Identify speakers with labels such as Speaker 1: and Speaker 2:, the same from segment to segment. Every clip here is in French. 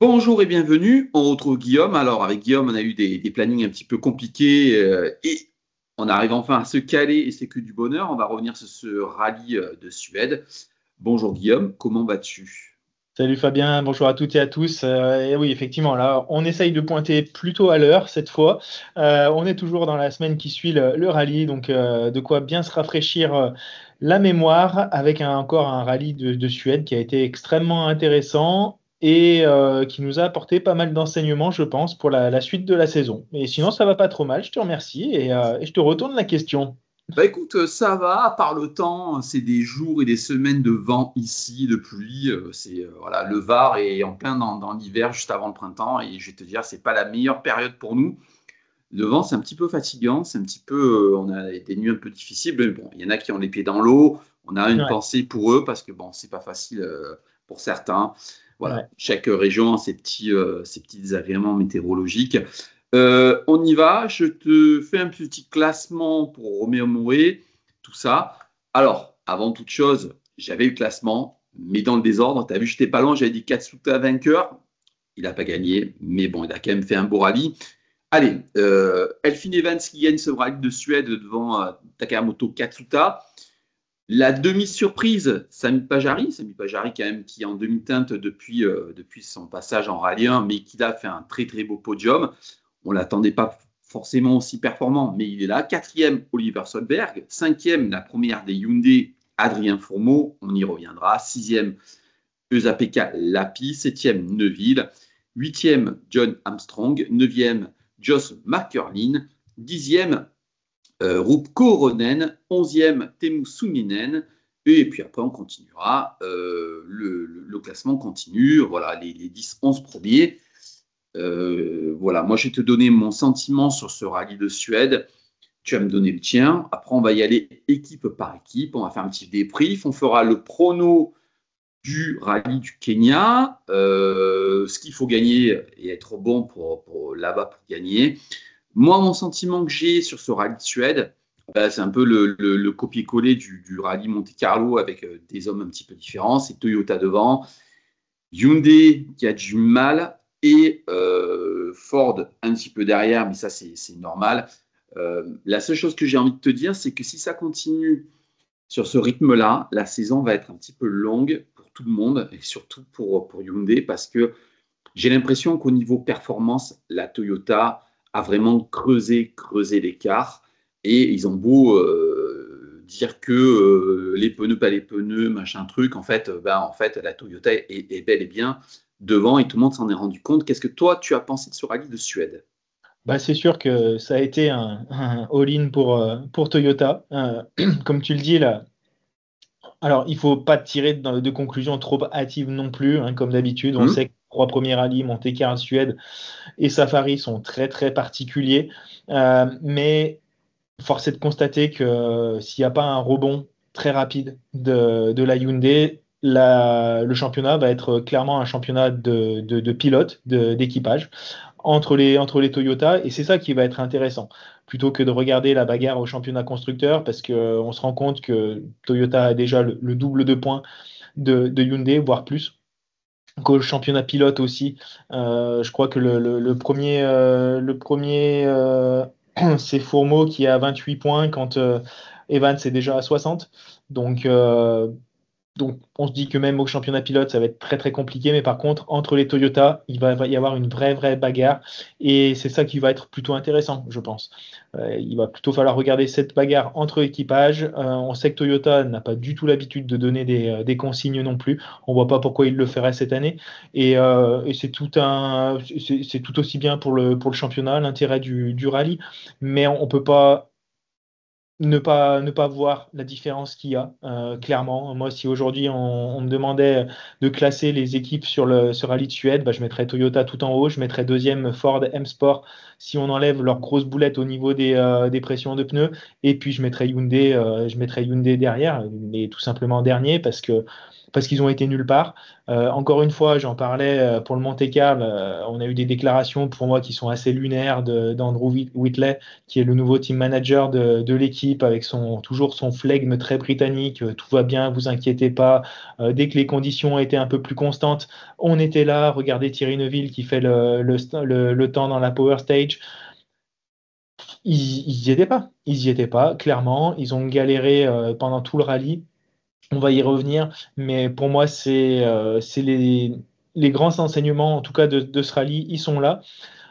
Speaker 1: Bonjour et bienvenue. On retrouve Guillaume. Alors, avec Guillaume, on a eu des plannings un petit peu compliqués et on arrive enfin à se caler et c'est que du bonheur. On va revenir sur ce rallye de Suède. Bonjour Guillaume, comment vas-tu?
Speaker 2: Salut Fabien, bonjour à toutes et à tous. Et oui, effectivement, là, on essaye de pointer plutôt à l'heure cette fois. On est toujours dans la semaine qui suit le rallye, donc de quoi bien se rafraîchir la mémoire avec encore un rallye de Suède qui a été extrêmement intéressant et qui nous a apporté pas mal d'enseignements, je pense, pour la suite de la saison. Et sinon, ça va pas trop mal, je te remercie et je te retourne la question.
Speaker 1: Bah écoute, ça va, à part le temps, c'est des jours et des semaines de vent ici, de pluie. Voilà, le Var est en plein dans l'hiver, juste avant le printemps, et je vais te dire, c'est pas la meilleure période pour nous. Le vent, c'est un petit peu fatigant, c'est un petit peu, on a des nuits un peu difficiles, mais bon, il y en a qui ont les pieds dans l'eau. On a une
Speaker 2: Ouais,
Speaker 1: pensée pour eux parce que bon, c'est pas facile pour certains. Voilà,
Speaker 2: ouais.
Speaker 1: chaque région a ses petits désagréments météorologiques. On y va. Je te fais un petit classement pour remémorer tout ça. Alors, avant toute chose, j'avais le classement, mais dans le désordre. Tu as vu, j'étais pas loin. J'avais dit Katsuta vainqueur. Il n'a pas gagné, mais bon, il a quand même fait un beau rallye. Allez, Elfyn Evans qui gagne ce rallye de Suède devant Takamoto Katsuta. La demi-surprise, Sami Pajari quand même qui est en demi-teinte depuis son passage en rallye 1, mais qui a fait un très très beau podium. On ne l'attendait pas forcément aussi performant, mais il est là. Quatrième, Oliver Solberg. Cinquième, la première des Hyundai, Adrien Fourmeau. On y reviendra. Sixième, Eusapeka Lapi. Septième, Neuville. Huitième, John Armstrong. Neuvième, Joss McCurlin. Dixième, Rupko Ronen. Onzième, Teemu Suninen. Et puis après, on continuera. Le classement continue. Voilà, les 10-11 premiers. Voilà, moi je vais te donner mon sentiment sur ce rallye de Suède. Tu vas me donner le tien. Après, on va y aller équipe par équipe. On va faire un petit débrief. On fera le prono du rallye du Kenya, ce qu'il faut gagner et être bon pour là-bas pour gagner. Moi, mon sentiment que j'ai sur ce rallye de Suède, c'est un peu le copier-coller du rallye Monte-Carlo avec des hommes un petit peu différents. C'est Toyota devant, Hyundai qui a du mal et Ford un petit peu derrière, mais ça c'est normal. La seule chose que j'ai envie de te dire, c'est que si ça continue sur ce rythme-là, la saison va être un petit peu longue pour tout le monde et surtout pour Hyundai parce que j'ai l'impression qu'au niveau performance, la Toyota a vraiment creusé l'écart et ils ont beau dire que les pneus, pas les pneus, machin truc, en fait la Toyota est bel et bien devant et tout le monde s'en est rendu compte. Qu'est-ce que toi, tu as pensé de ce rallye de Suède?
Speaker 2: Bah, c'est sûr que ça a été un all-in pour Toyota. Comme tu le dis là, alors il faut pas tirer de conclusions trop hâtives non plus, hein, comme d'habitude. On sait que les trois premiers rallyes, Monte-Carlo, Suède et Safari, sont très très particuliers. Mais force est de constater que s'il n'y a pas un rebond très rapide de la Hyundai, le championnat va être clairement un championnat de pilotes, d'équipage entre les Toyota, et c'est ça qui va être intéressant, plutôt que de regarder la bagarre au championnat constructeur, parce qu'on se rend compte que Toyota a déjà le double de points de Hyundai, voire plus. Qu'au championnat pilote aussi. Je crois que le premier c'est Fourmeau qui est à 28 points quand Evans est déjà à 60. Donc, donc, on se dit que même au championnat pilote, ça va être très très compliqué. Mais par contre, entre les Toyota, il va y avoir une vraie bagarre. Et c'est ça qui va être plutôt intéressant, je pense. Il va plutôt falloir regarder cette bagarre entre équipages. On sait que Toyota n'a pas du tout l'habitude de donner des consignes non plus. On voit pas pourquoi il le ferait cette année. Et c'est tout aussi bien pour le championnat, l'intérêt du rallye. Mais on peut pas ne pas voir la différence qu'il y a, clairement. Moi, si aujourd'hui on me demandait de classer les équipes sur Rallye de Suède, bah, je mettrais Toyota tout en haut, je mettrais deuxième Ford M-Sport si on enlève leurs grosses boulettes au niveau des pressions de pneus, et puis je mettrais Hyundai derrière, mais tout simplement dernier parce qu'ils ont été nulle part. Encore une fois, j'en parlais pour le Monte-Carlo, on a eu des déclarations pour moi qui sont assez lunaires d'Andrew Whitley, qui est le nouveau team manager de l'équipe, avec toujours son flegme très britannique. Tout va bien, vous inquiétez pas. Dès que les conditions étaient un peu plus constantes, on était là. Regardez Thierry Neuville qui fait le temps dans la Power Stage. Ils n'y étaient pas. Ils y étaient pas, clairement. Ils ont galéré pendant tout le rallye. On va y revenir, mais pour moi, c'est les grands enseignements, en tout cas de ce rallye, ils sont là.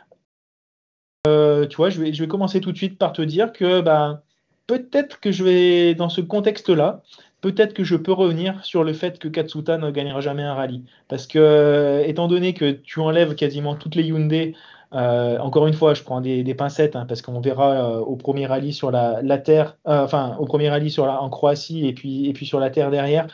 Speaker 2: Tu vois, je vais commencer tout de suite par te dire que bah, peut-être que je vais, dans ce contexte-là, peut-être que je peux revenir sur le fait que Katsuta ne gagnera jamais un rallye. Parce que, étant donné que tu enlèves quasiment toutes les Hyundai, encore une fois, je prends des pincettes, hein, parce qu'on verra au premier rallye sur la terre, enfin, au premier rallye en Croatie et puis sur la terre derrière,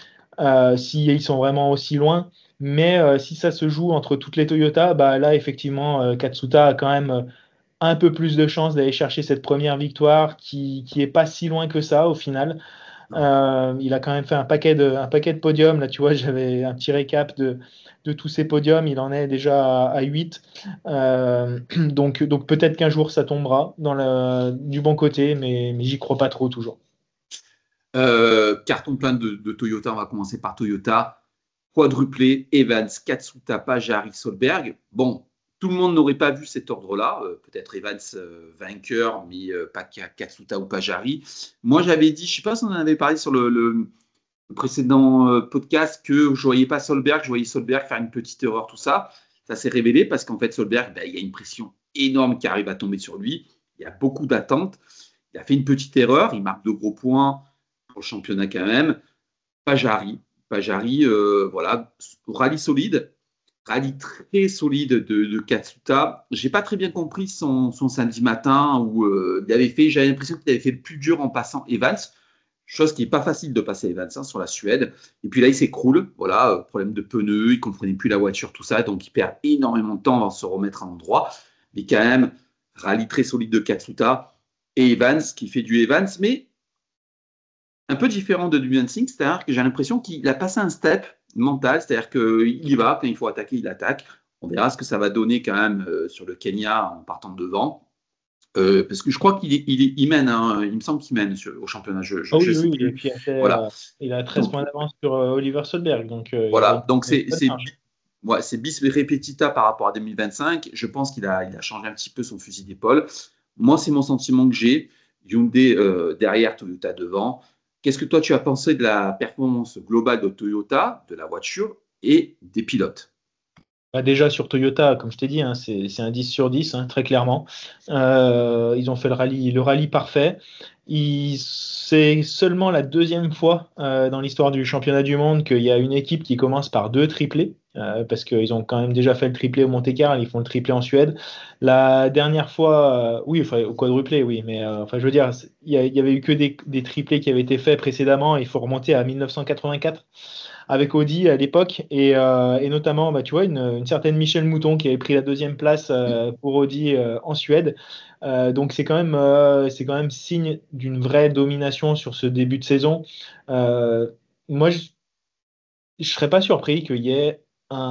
Speaker 2: si ils sont vraiment aussi loin. Mais si ça se joue entre toutes les Toyota, bah là, effectivement, Katsuta a quand même un peu plus de chances d'aller chercher cette première victoire qui est pas si loin que ça au final. Il a quand même fait un paquet de podiums. Là, tu vois, j'avais un petit récap de tous ces podiums. Il en est déjà à 8. Donc peut-être qu'un jour ça tombera du bon côté, mais j'y crois pas trop toujours.
Speaker 1: Carton plein de Toyota. On va commencer par Toyota. Quadruplé, Evans, Katsuta, Pajarri, Solberg. Bon, tout le monde n'aurait pas vu cet ordre-là. Peut-être Evans vainqueur, mais pas Katsuta ou Pajarri. Moi, j'avais dit, je ne sais pas si on en avait parlé sur le précédent podcast, que je ne voyais pas Solberg, je voyais Solberg faire une petite erreur, tout ça. Ça s'est révélé parce qu'en fait, Solberg, il y a une pression énorme qui arrive à tomber sur lui. Il y a beaucoup d'attentes. Il a fait une petite erreur. Il marque de gros points pour le championnat quand même. Pajarri, voilà, rallye solide, rallye très solide de Katsuta. J'ai pas très bien compris son samedi matin où j'avais l'impression qu'il avait fait le plus dur en passant Evans, chose qui n'est pas facile de passer Evans sur la Suède. Et puis là, il s'écroule, voilà, problème de pneus, il comprenait plus la voiture, tout ça, donc il perd énormément de temps avant de se remettre à l'endroit. Mais quand même, rallye très solide de Katsuta et Evans qui fait du Evans, mais un peu différent de Dumansing, c'est-à-dire que j'ai l'impression qu'il a passé un step mental, c'est-à-dire qu'il y va, quand il faut attaquer, il attaque. On verra ce que ça va donner quand même sur le Kenya en partant devant. Parce que je crois qu'il mène, hein, il me semble qu'il mène au championnat, je
Speaker 2: Oui,
Speaker 1: sais
Speaker 2: oui, et
Speaker 1: plus.
Speaker 2: puis
Speaker 1: Voilà.
Speaker 2: il a 13
Speaker 1: Donc,
Speaker 2: points d'avance sur Oliver Solberg, donc il a
Speaker 1: voilà. Donc
Speaker 2: une bonne marge.
Speaker 1: ouais, c'est bis repetita par rapport à 2025. Je pense qu'il a changé un petit peu son fusil d'épaule. Moi, c'est mon sentiment que j'ai. Hyundai derrière, Toyota devant. Qu'est-ce que toi, tu as pensé de la performance globale de Toyota, de la voiture et des pilotes?
Speaker 2: Bah, déjà sur Toyota, comme je t'ai dit, hein, c'est un 10 sur 10, hein, très clairement. Ils ont fait le rallye parfait. C'est seulement la deuxième fois dans l'histoire du championnat du monde qu'il y a une équipe qui commence par deux triplés, parce qu'ils ont quand même déjà fait le triplé au Monte-Carlo, ils font le triplé en Suède. La dernière fois, oui, enfin, au quadruplé, oui, mais enfin, je veux dire, il y avait eu que des triplés qui avaient été faits précédemment. Il faut remonter à 1984 avec Audi à l'époque, et notamment, bah, tu vois, une certaine Michel Mouton qui avait pris la deuxième place pour Audi en Suède. Donc c'est quand même signe d'une vraie domination sur ce début de saison. Moi, je ne serais pas surpris qu'il y ait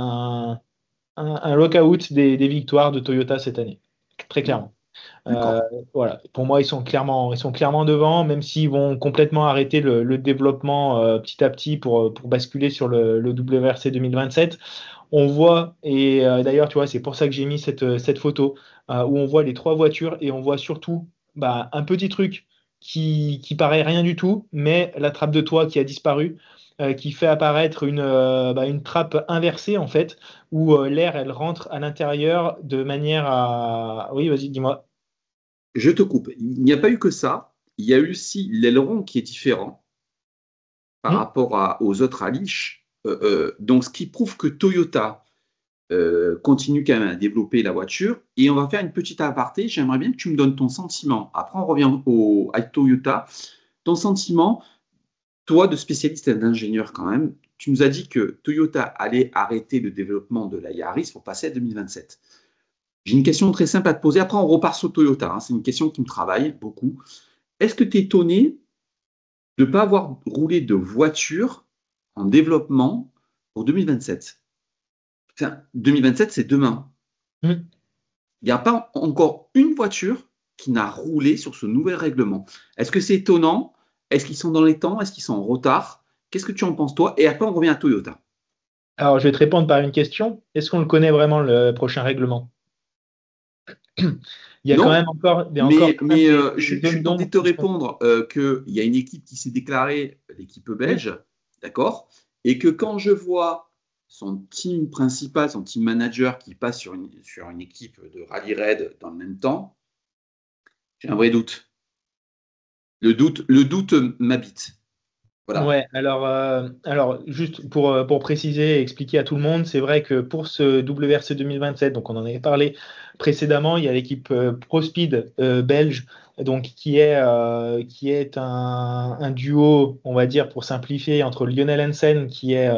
Speaker 2: un lockout des victoires de Toyota cette année, très clairement. Euh,
Speaker 1: D'accord.
Speaker 2: voilà. Pour moi, ils sont clairement devant, même s'ils vont complètement arrêter le développement petit à petit pour basculer sur le WRC 2027. On voit, et d'ailleurs, tu vois, c'est pour ça que j'ai mis cette photo où on voit les trois voitures et on voit surtout bah, un petit truc qui paraît rien du tout, mais la trappe de toit qui a disparu, qui fait apparaître une trappe inversée en fait, où l'air elle rentre à l'intérieur de manière à. Oui, vas-y, dis-moi.
Speaker 1: Je te coupe. Il n'y a pas eu que ça. Il y a eu aussi l'aileron qui est différent par
Speaker 2: Hmm.
Speaker 1: rapport aux autres rallyes. Donc, ce qui prouve que Toyota continue quand même à développer la voiture. Et on va faire une petite aparté. J'aimerais bien que tu me donnes ton sentiment. Après, on revient à Toyota. Ton sentiment, toi, de spécialiste et d'ingénieur quand même, tu nous as dit que Toyota allait arrêter le développement de la Yaris pour passer à 2027. J'ai une question très simple à te poser. Après, on repart sur Toyota, hein. C'est une question qui me travaille beaucoup. Est-ce que tu es étonné de ne pas avoir roulé de voiture en développement pour 2027. Enfin, 2027, c'est demain.
Speaker 2: Mm.
Speaker 1: Il n'y a pas encore une voiture qui n'a roulé sur ce nouvel règlement. Est-ce que c'est étonnant? Est-ce qu'ils sont dans les temps? Est-ce qu'ils sont en retard? Qu'est-ce que tu en penses, toi? Et après, on revient à Toyota.
Speaker 2: Alors, je vais te répondre par une question. Est-ce qu'on le connaît vraiment, le prochain règlement? Il y a quand même
Speaker 1: Non,
Speaker 2: encore, il y a encore
Speaker 1: mais,
Speaker 2: quand même
Speaker 1: mais
Speaker 2: des
Speaker 1: je
Speaker 2: zones
Speaker 1: suis tenté
Speaker 2: d'ombre
Speaker 1: de te
Speaker 2: qui sont.
Speaker 1: répondre qu'il y a une équipe qui s'est déclarée, l'équipe
Speaker 2: Oui.
Speaker 1: belge, d'accord? Et que quand je vois son team principal, son team manager qui passe sur une équipe de rallye raid dans le même temps, j'ai un vrai doute. Le doute m'habite. Voilà.
Speaker 2: Ouais, alors juste pour préciser et expliquer à tout le monde, c'est vrai que pour ce WRC 2027, donc on en avait parlé précédemment, il y a l'équipe ProSpeed belge, donc qui est un duo, on va dire pour simplifier, entre Lionel Hansen, qui est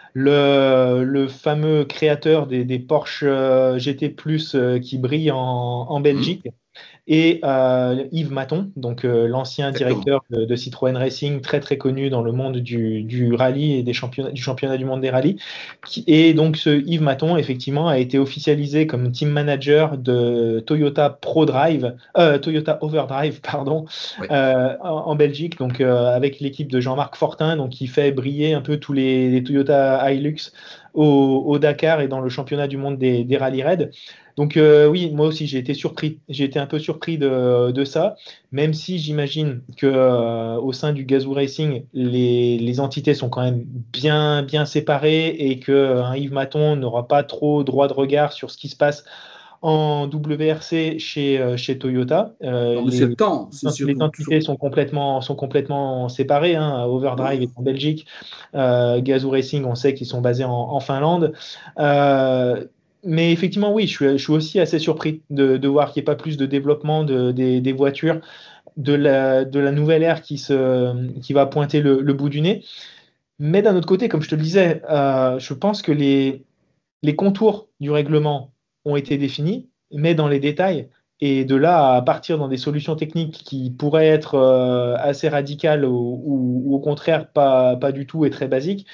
Speaker 2: le fameux créateur des Porsche GT Plus qui brille en
Speaker 1: Hum,
Speaker 2: Belgique, et Yves Maton, donc l'ancien
Speaker 1: exactement.
Speaker 2: directeur de Citroën Racing, très très connu dans le monde du rallye et du championnat du monde des rallyes. Et donc ce Yves Maton, effectivement, a été officialisé comme team manager de Toyota ProDrive, Toyota Overdrive, pardon,
Speaker 1: Ouais.
Speaker 2: en Belgique, donc avec l'équipe de Jean-Marc Fortin, donc qui fait briller un peu tous les Toyota Hilux au Dakar et dans le championnat du monde des rallye raids. Donc oui, moi aussi j'ai été surpris. J'ai été un peu surpris de ça, même si j'imagine que au sein du Gazoo Racing, les entités sont quand même bien séparées et que un Yves Maton n'aura pas trop droit de regard sur ce qui se passe en WRC chez Toyota.
Speaker 1: Non, mais c'est le temps, c'est
Speaker 2: Les
Speaker 1: surtout.
Speaker 2: entités sont complètement séparées, hein.
Speaker 1: Ouais.
Speaker 2: Overdrive est en Belgique, Gazoo Racing, on sait qu'ils sont basés en Finlande. Euh, mais effectivement, oui, je suis aussi assez surpris de voir qu'il n'y ait pas plus de développement des voitures, de la nouvelle ère qui va pointer le bout du nez. Mais d'un autre côté, comme je te le disais, je pense que les contours du règlement ont été définis, mais dans les détails. Et de là à partir dans des solutions techniques qui pourraient être assez radicales ou au contraire pas du tout et très basiques,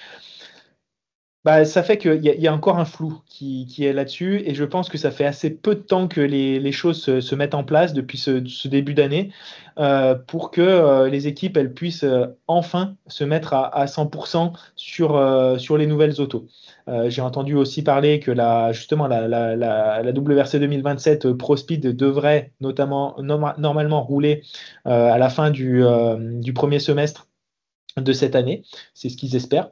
Speaker 2: bah, ça fait qu'il y a encore un flou qui est là-dessus, et je pense que ça fait assez peu de temps que les choses se mettent en place depuis ce début d'année pour que les équipes elles puissent enfin se mettre à 100% sur les nouvelles autos. J'ai entendu aussi parler que justement la WRC 2027 Pro Speed devrait normalement rouler à la fin du premier semestre de cette année, c'est ce qu'ils espèrent.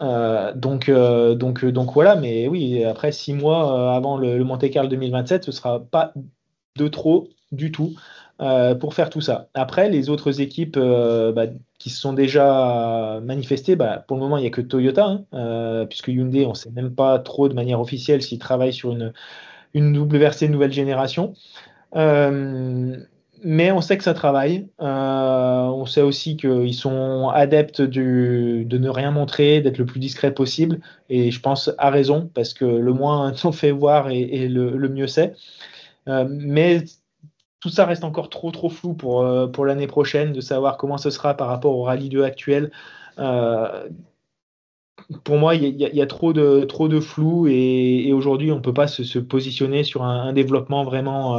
Speaker 2: Donc voilà, mais oui, après 6 mois avant le Monte-Carlo 2027, ce sera pas de trop du tout pour faire tout ça. Après, les autres équipes qui se sont déjà manifestées, pour le moment, il n'y a que Toyota, hein, puisque Hyundai, on ne sait même pas trop de manière officielle s'ils travaillent sur une WRC nouvelle génération. Euh, mais on sait que ça travaille. On sait aussi qu'ils sont adeptes de ne rien montrer, d'être le plus discret possible. Et je pense à raison, parce que le moins on fait voir et le mieux c'est. Mais tout ça reste encore trop flou pour l'année prochaine, de savoir comment ce sera par rapport au Rallye 2 actuel. Euh, pour moi, il y a trop de flou et aujourd'hui, on ne peut pas se positionner sur un développement vraiment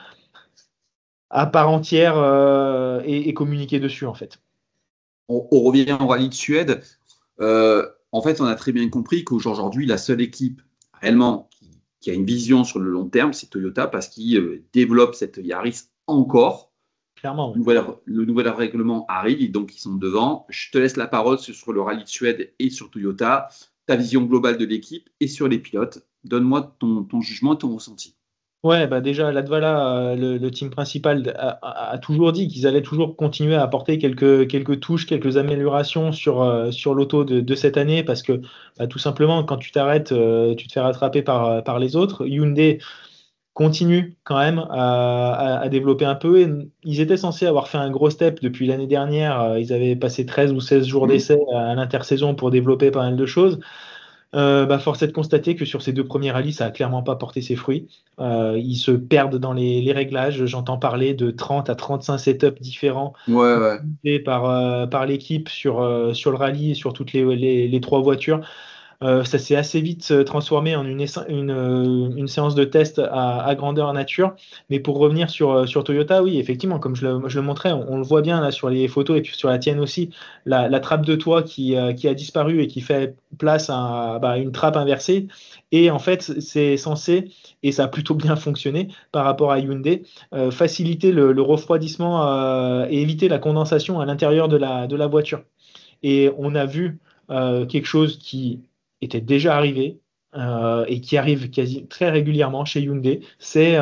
Speaker 2: à part entière et communiquer dessus en fait.
Speaker 1: On revient au rallye de Suède. En fait, on a très bien compris qu'aujourd'hui, la seule équipe réellement qui a une vision sur le long terme, c'est Toyota parce qu'ils développent cette Yaris encore.
Speaker 2: Clairement, oui.
Speaker 1: Le nouvel règlement arrive et donc ils sont devant. Je te laisse la parole sur le rallye de Suède et sur Toyota, ta vision globale de l'équipe et sur les pilotes. Donne-moi ton jugement et ton ressenti.
Speaker 2: Ouais, bah déjà, Latvala, le team principal a toujours dit qu'ils allaient toujours continuer à apporter quelques touches, quelques améliorations sur l'auto de cette année, parce que tout simplement, quand tu t'arrêtes, tu te fais rattraper par les autres. Hyundai continue quand même à développer un peu. Et ils étaient censés avoir fait un gros step depuis l'année dernière. Ils avaient passé 13 ou 16 jours
Speaker 1: Mmh.
Speaker 2: d'essai à l'intersaison pour développer pas mal de choses. Force est de constater que sur ces 2 premiers rallyes, ça a clairement pas porté ses fruits. Ils se perdent dans les réglages. J'entends parler de 30 à 35 setups différents
Speaker 1: Ouais, ouais.
Speaker 2: utilisés par l'équipe sur le rallye et sur toutes les 3 voitures. Ça s'est assez vite transformé en une séance de test à grandeur nature. Mais pour revenir sur Toyota, oui, effectivement, comme je le montrais, on le voit bien là sur les photos et puis sur la tienne aussi, la trappe de toit qui a disparu et qui fait place à une trappe inversée. Et en fait, c'est censé, et ça a plutôt bien fonctionné par rapport à Hyundai, faciliter le refroidissement et éviter la condensation à l'intérieur de la voiture. Et on a vu quelque chose qui était déjà arrivé et qui arrive quasi très régulièrement chez Hyundai, c'est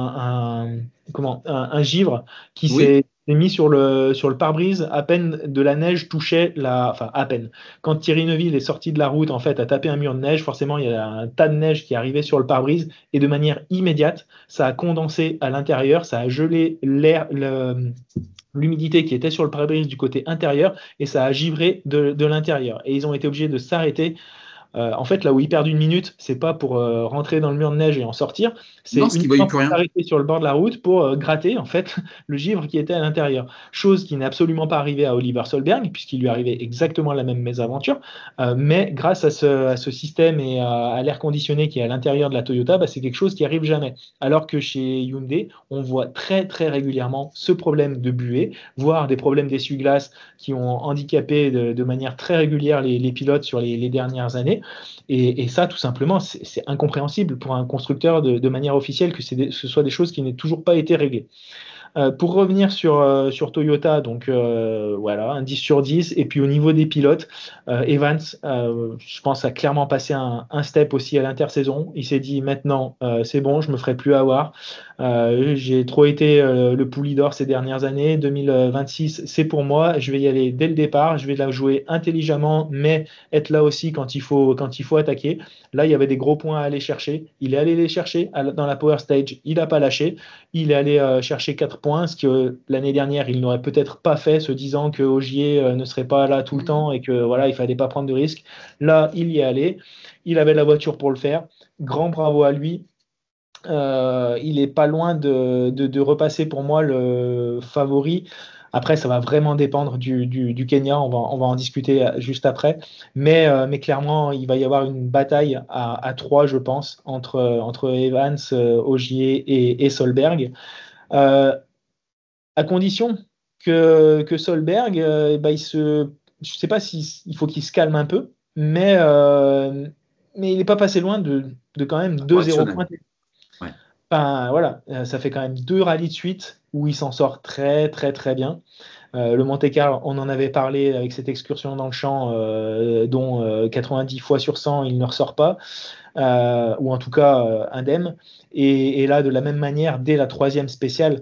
Speaker 2: un givre qui
Speaker 1: Oui.
Speaker 2: s'est mis sur le pare-brise à peine de la neige touchait enfin à peine. Quand Thierry Neuville est sorti de la route, en fait, a tapé un mur de neige, forcément, il y a un tas de neige qui arrivait sur le pare-brise et de manière immédiate, ça a condensé à l'intérieur, ça a gelé l'air, l'humidité qui était sur le pare-brise du côté intérieur et ça a givré de l'intérieur. Et ils ont été obligés de s'arrêter. En fait, là où ils perdent une minute, c'est pas pour rentrer dans le mur de neige et en sortir, c'est
Speaker 1: Non, ce qui ne voyait
Speaker 2: uniquement
Speaker 1: plus
Speaker 2: pour
Speaker 1: rien.
Speaker 2: s'arrêter sur le bord de la route pour gratter en fait le givre qui était à l'intérieur. Chose qui n'est absolument pas arrivée à Oliver Solberg puisqu'il lui arrivait exactement la même mésaventure. Mais grâce à ce système et à l'air conditionné qui est à l'intérieur de la Toyota, c'est quelque chose qui arrive jamais. Alors que chez Hyundai, on voit très très régulièrement ce problème de buée, voire des problèmes d'essuie-glace qui ont handicapé de manière très régulière les pilotes sur les dernières années. Et ça, tout simplement, c'est incompréhensible pour un constructeur de manière officielle que ce soit des choses qui n'aient toujours pas été réglées. Pour revenir sur Toyota, donc voilà, un 10 sur 10. Et puis au niveau des pilotes, Evans, je pense, a clairement passé un step aussi à l'intersaison. Il s'est dit maintenant, c'est bon, je me ferai plus avoir. J'ai trop été le poule d'or ces dernières années. 2026, c'est pour moi. Je vais y aller dès le départ. Je vais la jouer intelligemment, mais être là aussi quand il faut attaquer. Là, il y avait des gros points à aller chercher. Il est allé les chercher dans la Power Stage. Il n'a pas lâché. Il est allé chercher 4 points, ce que l'année dernière, il n'aurait peut-être pas fait, se disant que Ogier ne serait pas là tout le temps et que voilà, il fallait pas prendre de risques. Là, il y est allé. Il avait la voiture pour le faire. Grand bravo à lui. Il est pas loin de repasser pour moi le favori. Après, ça va vraiment dépendre du Kenya, on va en discuter juste après. Mais clairement, il va y avoir une bataille à 3, je pense, entre Evans, Ogier et Solberg. Euh, à condition que Solberg, je ne sais pas s'il faut qu'il se calme un peu, mais il n'est pas passé loin de quand même 2-0
Speaker 1: Correctionnel.
Speaker 2: points.
Speaker 1: Ouais.
Speaker 2: Enfin, voilà, ça fait quand même 2 rallyes de suite où il s'en sort très très très bien. Le Monte-Carlo, on en avait parlé avec cette excursion dans le champ dont 90 fois sur 100 il ne ressort pas, ou en tout cas indemne. Et là, de la même manière, dès la 3e spéciale,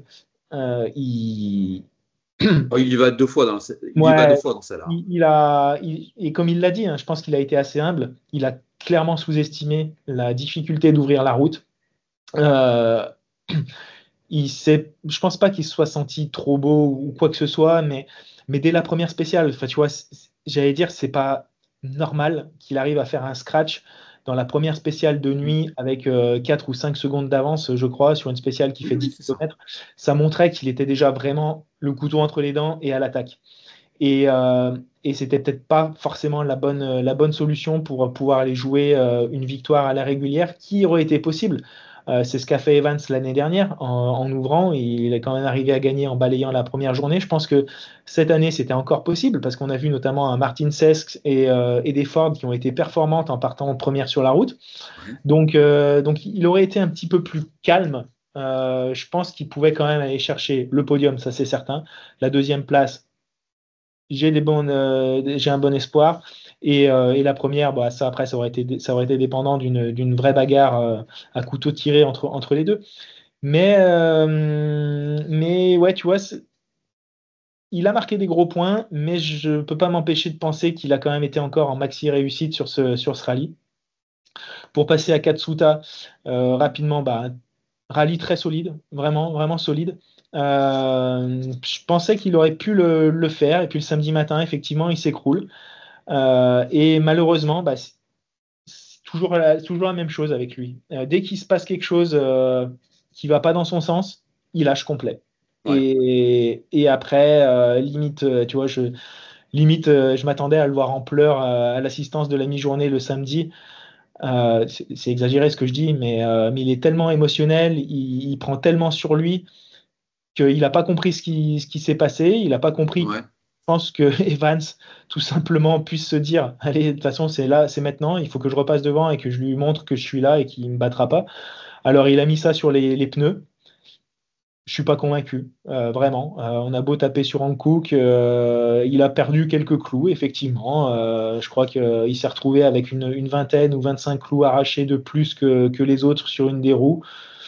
Speaker 2: il,
Speaker 1: Oh, il y va 2 fois il y va deux
Speaker 2: ouais,
Speaker 1: fois dans celle-là.
Speaker 2: et comme il l'a dit, hein, je pense qu'il a été assez humble. Il a clairement sous-estimé la difficulté d'ouvrir la route. Euh, je pense pas qu'il se soit senti trop beau ou quoi que ce soit, mais dès la première spéciale, enfin, tu vois, j'allais dire, c'est pas normal qu'il arrive à faire un scratch dans la première spéciale de nuit avec 4 ou 5 secondes d'avance, je crois, sur une spéciale qui
Speaker 1: Oui,
Speaker 2: fait
Speaker 1: oui,
Speaker 2: 10
Speaker 1: c'est ça.
Speaker 2: km. Ça montrait qu'il était déjà vraiment le couteau entre les dents et à l'attaque. Et c'était peut-être pas forcément la bonne solution pour pouvoir aller jouer une victoire à la régulière qui aurait été possible. C'est ce qu'a fait Evans l'année dernière en ouvrant. Il est quand même arrivé à gagner en balayant la première journée. Je pense que cette année, c'était encore possible parce qu'on a vu notamment un Martin Sesks et des Ford qui ont été performantes en partant en première sur la route.
Speaker 1: Ouais.
Speaker 2: Donc il aurait été un petit peu plus calme. Je pense qu'il pouvait quand même aller chercher le podium, ça c'est certain. La 2e place, j'ai un bon espoir. Et la première, ça après, ça aurait été dépendant d'une vraie bagarre à couteau tiré entre les deux. Mais ouais, tu vois, il a marqué des gros points, mais je ne peux pas m'empêcher de penser qu'il a quand même été encore en maxi réussite sur ce rallye. Pour passer à Katsuta, rapidement, rallye très solide, vraiment, vraiment solide. Je pensais qu'il aurait pu le faire, et puis le samedi matin, effectivement, il s'écroule. Et malheureusement, toujours la même chose avec lui. Dès qu'il se passe quelque chose qui va pas dans son sens, il lâche complet.
Speaker 1: Ouais.
Speaker 2: Et après, limite, tu vois, je m'attendais à le voir en pleurs à l'assistance de la mi-journée le samedi. C'est exagéré ce que je dis, mais il est tellement émotionnel, il prend tellement sur lui qu'il n'a pas compris ce qui s'est passé. Il n'a pas compris,
Speaker 1: Ouais.
Speaker 2: je pense, que Evans, tout simplement, puisse se dire, allez, de toute façon, c'est là, c'est maintenant, il faut que je repasse devant et que je lui montre que je suis là et qu'il ne me battra pas. Alors, il a mis ça sur les pneus. Je suis pas convaincu, vraiment. On a beau taper sur Hankook, il a perdu quelques clous, effectivement. Je crois qu'il s'est retrouvé avec une vingtaine ou 25 clous arrachés de plus que les autres sur une des roues.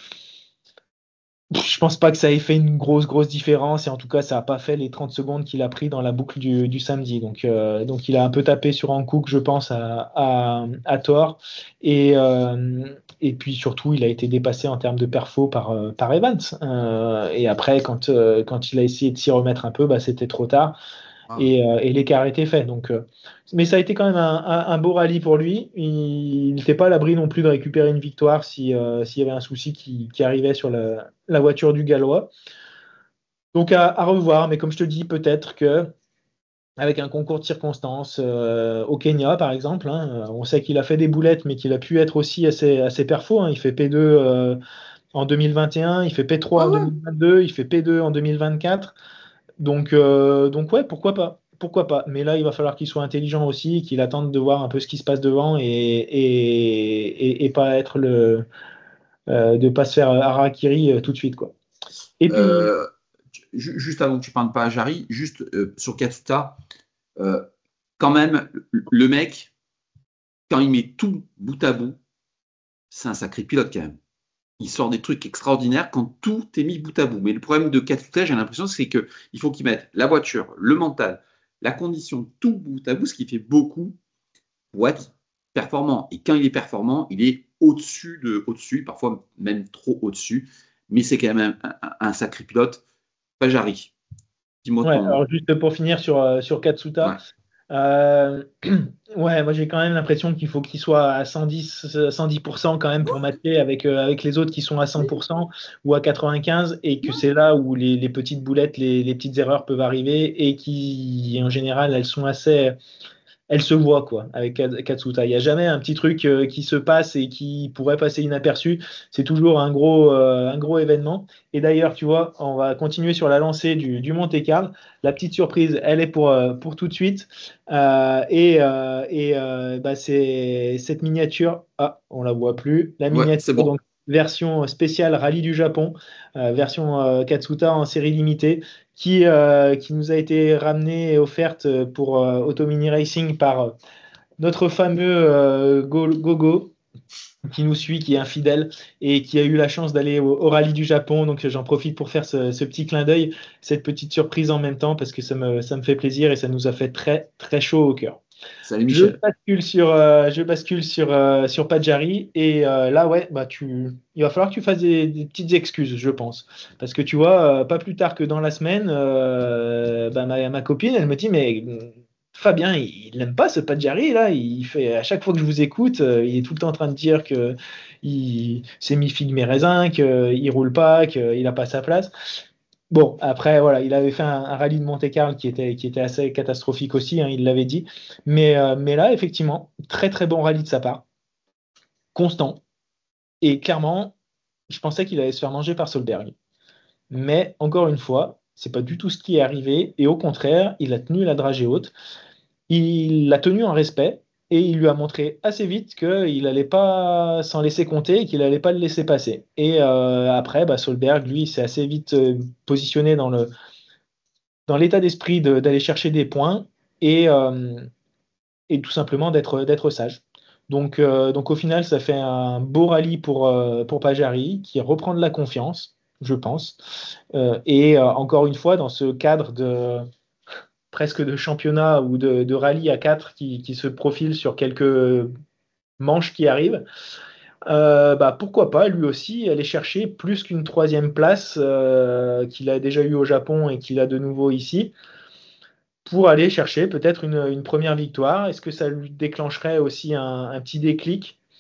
Speaker 2: Je pense pas que ça ait fait une grosse différence et en tout cas ça n'a pas fait les 30 secondes qu'il a pris dans la boucle du samedi. Donc il a un peu tapé sur Hankook, je pense, à tort. Et puis surtout il a été dépassé en termes de perfo par Evans. Et après quand il a essayé de s'y remettre un peu, bah, c'était trop tard
Speaker 1: Ah.
Speaker 2: et l'écart était fait. Mais ça a été quand même un beau rallye pour lui. Il n'était pas à l'abri non plus de récupérer une victoire s'il y avait un souci qui arrivait sur la voiture du Gallois. Donc à revoir, mais comme je te dis, peut-être que avec un concours de circonstances au Kenya, par exemple, hein, on sait qu'il a fait des boulettes, mais qu'il a pu être aussi assez perfo. Hein. Il fait P2 en 2021, il fait
Speaker 1: Ouais,
Speaker 2: P3 en
Speaker 1: ouais.
Speaker 2: 2022, il fait P2 en 2024. Donc ouais, pourquoi pas? Pourquoi pas? Mais là, il va falloir qu'il soit intelligent aussi, qu'il attende de voir un peu ce qui se passe devant et pas être de pas se faire harakiri tout de suite, quoi. Et puis,
Speaker 1: Euh, Juste avant que tu parles pas à Jarry, juste sur Katsuta, euh, quand même, le mec, quand il met tout bout à bout, c'est un sacré pilote quand même. Il sort des trucs extraordinaires quand tout est mis bout à bout. Mais le problème de Katsuta, j'ai l'impression, c'est qu'il faut qu'il mette la voiture, le mental, la condition, tout bout à bout, ce qui fait beaucoup pour être performant. Et quand il est performant, il est au-dessus, parfois même trop au-dessus. Mais c'est quand même un sacré pilote. Pajari, dis-moi
Speaker 2: ouais,
Speaker 1: ton.
Speaker 2: alors juste pour finir sur Katsuta,
Speaker 1: Ouais.
Speaker 2: euh, ouais, moi j'ai quand même l'impression qu'il faut qu'il soit à 110% quand même pour matcher avec les autres qui sont à 100% ou à 95 et que c'est là où les petites boulettes, les petites erreurs peuvent arriver et qui en général elles sont assez elle se voit quoi avec Katsuta. Il n'y a jamais un petit truc qui se passe et qui pourrait passer inaperçu. C'est toujours un gros événement. Et d'ailleurs, tu vois, on va continuer sur la lancée du Monte-Carlo. La petite surprise, elle est pour tout de suite. Bah, c'est cette miniature. Ah, on la voit plus. La
Speaker 1: Ouais, c'est
Speaker 2: miniature,
Speaker 1: bon.
Speaker 2: donc version spéciale Rallye du Japon, version Katsuta en série limitée qui nous a été ramenée et offerte pour Automini Racing par notre fameux Gogo, qui nous suit, qui est un fidèle et qui a eu la chance d'aller au Rallye du Japon. Donc j'en profite pour faire ce petit clin d'œil, cette petite surprise en même temps, parce que ça me fait plaisir et ça nous a fait très, très chaud au cœur.
Speaker 1: Salut
Speaker 2: Je
Speaker 1: Michel.
Speaker 2: bascule sur Padjari et là ouais bah il va falloir que tu fasses des petites excuses je pense parce que tu vois pas plus tard que dans la semaine bah, ma copine elle me dit mais Fabien il n'aime pas ce Padjari là il fait à chaque fois que je vous écoute il est tout le temps en train de dire que il c'est mi-figue mi-raisin qu'il roule pas qu'il a pas sa place. Bon, après, voilà, il avait fait un rallye de Monte-Carlo qui était assez catastrophique aussi, hein, il l'avait dit. Mais là, effectivement, très très bon rallye de sa part, constant. Et clairement, je pensais qu'il allait se faire manger par Solberg. Mais encore une fois, c'est pas du tout ce qui est arrivé. Et au contraire, il a tenu la dragée haute. Il l'a tenu en respect et il lui a montré assez vite qu'il n'allait pas s'en laisser compter et qu'il n'allait pas le laisser passer. Et après, bah, Solberg, lui, s'est assez vite positionné dans l'état d'esprit d'aller chercher des points et tout simplement d'être sage. Donc au final, ça fait un beau rallye pour Pajari qui reprend de la confiance, je pense. Encore une fois, dans ce cadre presque de championnat ou de rallye à 4 qui se profile sur quelques manches qui arrivent, bah, pourquoi pas lui aussi aller chercher plus qu'une troisième place qu'il a déjà eu au Japon et qu'il a de nouveau ici pour aller chercher peut-être une première victoire. Est-ce que ça lui déclencherait aussi un petit déclic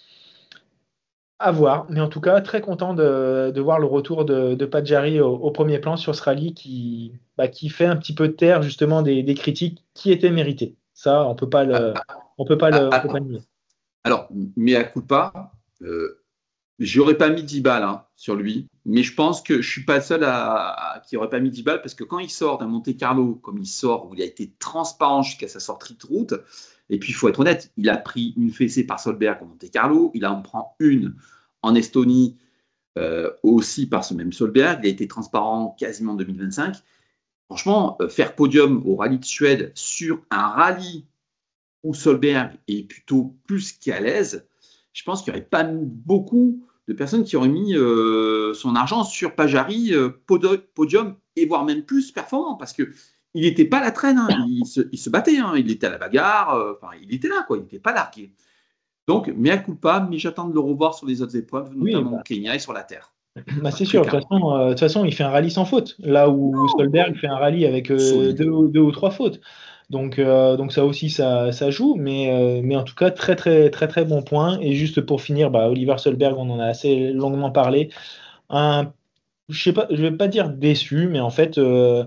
Speaker 2: À voir, mais en tout cas, très content de voir le retour de Padjari au premier plan sur ce rallye qui fait un petit peu taire justement des critiques qui étaient méritées. Ça, on peut pas nier.
Speaker 1: Alors, mea culpa, j'aurais pas mis 10 balles sur lui, mais je pense que je suis pas le seul qui aurait pas mis 10 balles parce que quand il sort d'un Monte Carlo comme il sort, où il a été transparent jusqu'à sa sortie de route, et puis il faut être honnête, il a pris une fessée par Solberg au Monte Carlo, il en prend une en Estonie aussi par ce même Solberg, il a été transparent quasiment en 2025. Franchement, faire podium au rallye de Suède sur un rallye où Solberg est plutôt plus qu'à l'aise, je pense qu'il n'y aurait pas beaucoup de personnes qui auraient mis son argent sur Pajari, podium, et voire même plus performant, parce qu'il n'était pas à la traîne, il se battait, il était à la bagarre, il était là, quoi, il n'était pas largué. Donc, mea culpa, mais j'attends de le revoir sur les autres épreuves,
Speaker 2: Oui,
Speaker 1: notamment au Kenya et sur la terre.
Speaker 2: c'est
Speaker 1: Très
Speaker 2: sûr.
Speaker 1: clairement.
Speaker 2: De toute façon, il fait un rallye sans faute, là où Solberg fait un rallye avec
Speaker 1: Solide.
Speaker 2: deux ou trois fautes. Donc ça aussi, ça joue, mais en tout cas, très, très, très, très bon point. Et juste pour finir, Oliver Solberg, on en a assez longuement parlé. Je sais pas, je vais pas dire déçu, mais en fait,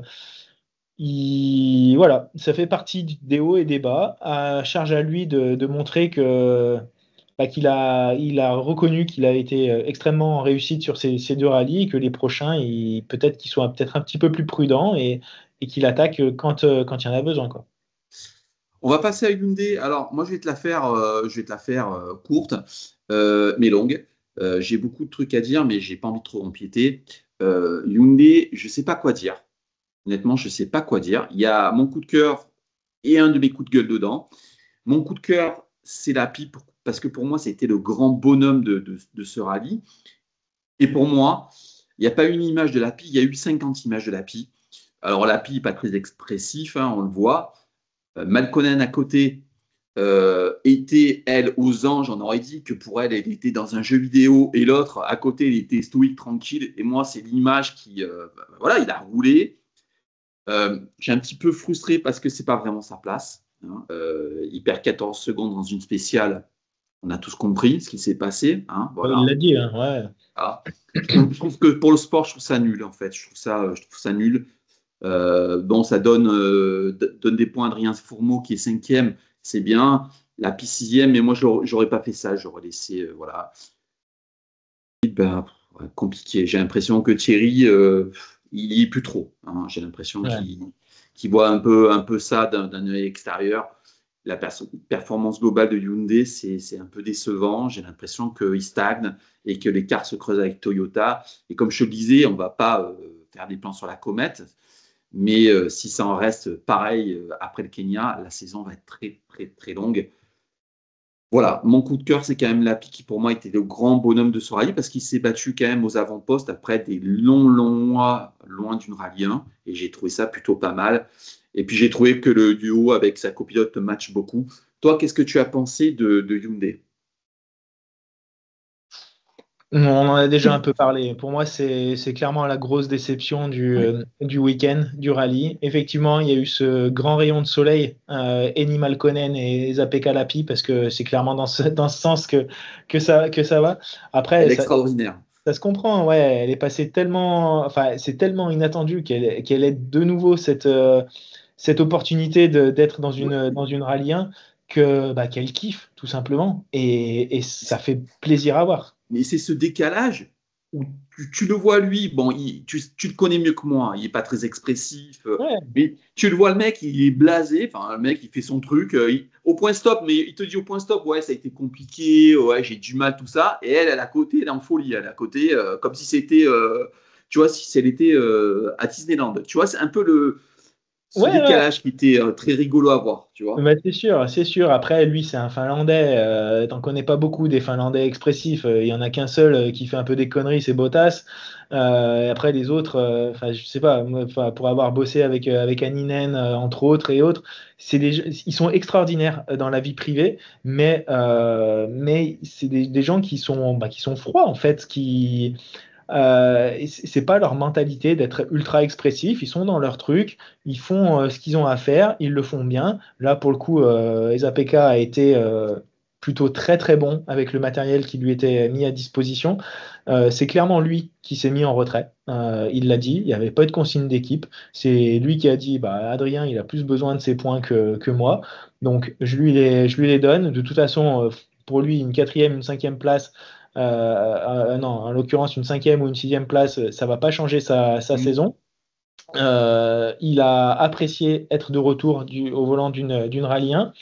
Speaker 2: voilà, ça fait partie des hauts et des bas. À charge à lui de montrer qu'il a reconnu qu'il a été extrêmement en réussite sur ces deux rallyes et que les prochains, peut-être qu'il soit peut-être un petit peu plus prudent et qu'il attaque quand il y en a besoin, quoi.
Speaker 1: On va passer à Hyundai. Alors, moi, je vais te la faire courte, mais longue. J'ai beaucoup de trucs à dire, mais j'ai pas envie de trop empiéter. Hyundai, je sais pas quoi dire. Honnêtement, je sais pas quoi dire. Il y a mon coup de cœur et un de mes coups de gueule dedans. Mon coup de cœur, c'est la pipe, parce que pour moi, c'était le grand bonhomme de ce rallye. Et pour moi, il n'y a pas une image de l'API, il y a eu 50 images de l'API. Alors l'API n'est pas très expressif, on le voit. Malkonen à côté était, elle, aux anges. On aurait dit que pour elle, elle était dans un jeu vidéo. Et l'autre, à côté, il était stoïque, tranquille. Et moi, c'est l'image qui... voilà, il a roulé. J'ai un petit peu frustré parce que c'est pas vraiment sa place. Il perd 14 secondes dans une spéciale. On a tous compris ce qui s'est passé.
Speaker 2: Il
Speaker 1: Voilà.
Speaker 2: l'a dit, hein, ouais.
Speaker 1: Voilà. Je trouve que pour le sport, je trouve ça nul, en fait. Je trouve ça nul. Bon, ça donne des points à Adrien Fourmeau qui est cinquième, c'est bien. La piste sixième, mais moi, j'aurais pas fait ça. J'aurais laissé, voilà. Et ben, compliqué. J'ai l'impression que Thierry, il y est plus trop. J'ai l'impression
Speaker 2: Ouais.
Speaker 1: qu'il voit un peu ça d'un œil extérieur. La performance globale de Hyundai, c'est un peu décevant. J'ai l'impression qu'il stagne et que l'écart se creuse avec Toyota. Et comme je te le disais, on ne va pas faire des plans sur la comète. Mais si ça en reste pareil après le Kenya, la saison va être très, très, très longue. Voilà, mon coup de cœur, c'est quand même Lapi qui pour moi était le grand bonhomme de ce rallye parce qu'il s'est battu quand même aux avant-postes après des longs, longs mois loin d'une rallye 1 et j'ai trouvé ça plutôt pas mal. Et puis j'ai trouvé que le duo avec sa copilote match beaucoup. Toi, qu'est-ce que tu as pensé de Hyundai?
Speaker 2: On en a déjà un peu parlé. Pour moi, c'est clairement la grosse déception
Speaker 1: Oui.
Speaker 2: du week-end, du rallye. Effectivement, il y a eu ce grand rayon de soleil, Eni Malkonen et Zape Kalapi, parce que c'est clairement dans ce sens que ça va. Après,
Speaker 1: Elle est extraordinaire.
Speaker 2: ça se comprend, ouais. Elle est passée tellement, enfin, c'est tellement inattendu qu'elle ait de nouveau cette opportunité d'être dans une rallye 1 qu'elle kiffe, tout simplement. Et ça fait plaisir à voir.
Speaker 1: Mais c'est ce décalage où tu le vois lui, bon, tu le connais mieux que moi, il n'est pas très expressif,
Speaker 2: Ouais.
Speaker 1: mais tu le vois le mec, il est blasé, enfin le mec il fait son truc, au point stop, mais il te dit au point stop, ouais ça a été compliqué, ouais j'ai du mal, tout ça, et elle à côté, elle est en folie, elle est à côté, comme si c'était, tu vois, si elle était à Disneyland, tu vois, c'est un peu ce
Speaker 2: Ouais, ouais.
Speaker 1: décalage qui était très rigolo à voir, tu vois.
Speaker 2: Bah, c'est sûr, c'est sûr. Après, lui, c'est un Finlandais. T'en connais pas beaucoup des Finlandais expressifs. Il y en a qu'un seul qui fait un peu des conneries, c'est Bottas. Et après, les autres, enfin, je sais pas, moi, pour avoir bossé avec Anninen, entre autres et autres, ils sont extraordinaires dans la vie privée, mais c'est des gens qui sont froids, en fait, c'est pas leur mentalité d'être ultra expressif. Ils sont dans leur truc, ils font ce qu'ils ont à faire, ils le font bien. Là, pour le coup, Esa Pekka plutôt très très bon avec le matériel qui lui était mis à disposition. C'est clairement lui qui s'est mis en retrait. Il l'a dit, il n'y avait pas de consigne d'équipe. C'est lui qui a dit bah, Adrien, il a plus besoin de ses points que moi. Donc je lui les donne. De toute façon, pour lui, une quatrième, une cinquième place, non, en l'occurrence, une cinquième ou une sixième place, ça va pas changer sa saison. Il a apprécié être de retour au volant d'une Rallye 1.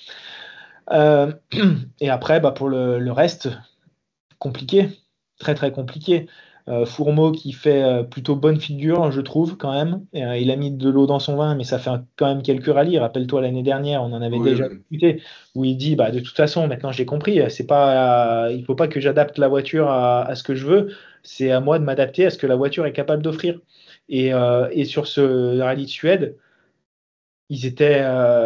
Speaker 2: Et après, bah, pour le reste, compliqué, très très compliqué. Fourmeau qui fait plutôt bonne figure, je trouve, quand même. Il a mis de l'eau dans son vin, mais ça fait quand même quelques rallyes. Rappelle-toi, l'année dernière, on en avait
Speaker 1: Oui,
Speaker 2: déjà
Speaker 1: oui.
Speaker 2: discuté, où il dit, bah, de toute façon, maintenant j'ai compris, il ne faut pas que j'adapte la voiture à ce que je veux, c'est à moi de m'adapter à ce que la voiture est capable d'offrir. Et sur ce rallye de Suède, ils étaient,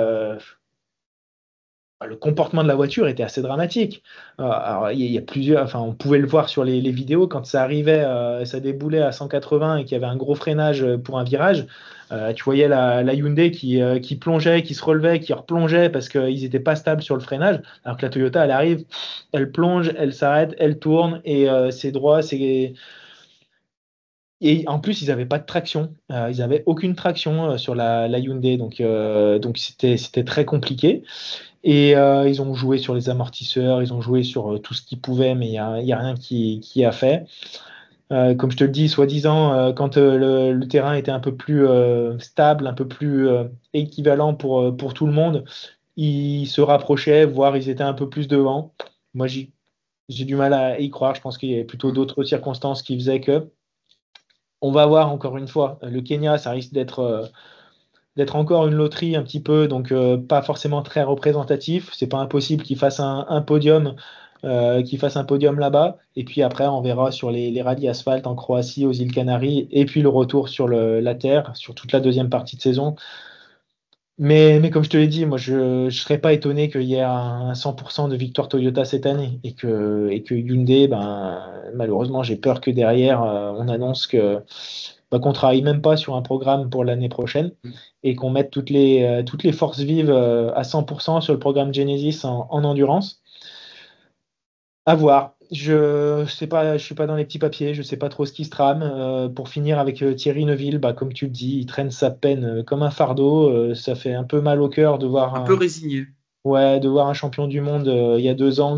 Speaker 2: le comportement de la voiture était assez dramatique. Alors, il y a plusieurs, enfin, on pouvait le voir sur les vidéos quand ça arrivait, ça déboulait à 180 et qu'il y avait un gros freinage pour un virage. Tu voyais la Hyundai qui plongeait, qui se relevait, qui replongeait parce qu'ils n'étaient pas stables sur le freinage. Alors que la Toyota, elle arrive, elle plonge, elle s'arrête, elle tourne et c'est droit, c'est. Et en plus, ils n'avaient pas de traction. Ils n'avaient aucune traction sur la Hyundai. Donc c'était très compliqué. Et ils ont joué sur les amortisseurs, ils ont joué sur tout ce qu'ils pouvaient, mais il y a rien qui a fait. Comme je te le dis, soi-disant, quand le terrain était un peu plus stable, un peu plus équivalent pour tout le monde, ils se rapprochaient, voire ils étaient un peu plus devant. Moi, j'ai du mal à y croire. Je pense qu'il y avait plutôt d'autres circonstances qui faisaient que. On va voir encore une fois. Le Kenya, ça risque d'être encore une loterie un petit peu, donc pas forcément très représentatif. C'est pas impossible qu'il fasse un podium, là-bas. Et puis après, on verra sur les rallyes asphalte en Croatie, aux îles Canaries, et puis le retour sur la terre, sur toute la deuxième partie de saison. Mais comme je te l'ai dit, moi, je ne serais pas étonné qu'il y ait un 100% de victoire Toyota cette année et que Hyundai, ben, malheureusement, j'ai peur que derrière, on annonce qu'on travaille même pas sur un programme pour l'année prochaine et qu'on mette toutes les forces vives à 100% sur le programme Genesis en endurance. À voir. Je sais pas, je suis pas dans les petits papiers, je sais pas trop ce qui se trame. Pour finir avec Thierry Neuville, bah, comme tu le dis, il traîne sa peine comme un fardeau. Ça fait un peu mal au cœur de voir
Speaker 1: Un peu résigné.
Speaker 2: ouais, de voir un champion du monde il y a 2 ans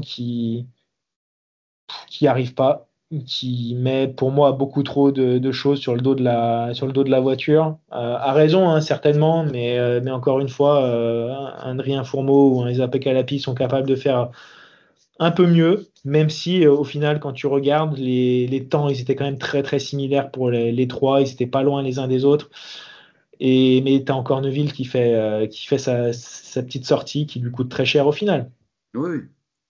Speaker 2: qui arrive pas, qui met pour moi beaucoup trop de choses sur le dos de la voiture. A raison, hein, certainement, mais encore une fois, un Adrien Fourmeau ou un Isa Pekka-Lappi sont capables de faire un peu mieux, même si au final, quand tu regardes, les temps, ils étaient quand même très très similaires pour les trois, ils étaient pas loin les uns des autres. Mais tu as encore Neuville qui fait sa petite sortie qui lui coûte très cher au final.
Speaker 1: Oui, oui.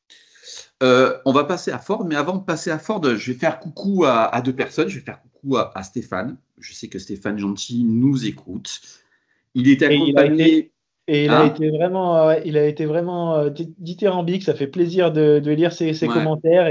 Speaker 1: On va passer à Ford, mais avant de passer à Ford, je vais faire coucou à deux personnes. Je vais faire coucou à Stéphane. Je sais que Stéphane Gentil nous écoute. Il est
Speaker 2: Et il a été,
Speaker 1: accompagné.
Speaker 2: et il a
Speaker 1: Hein?
Speaker 2: été vraiment, ouais, il a été vraiment dithyrambique. Ça fait plaisir de lire ses
Speaker 1: Ouais.
Speaker 2: commentaires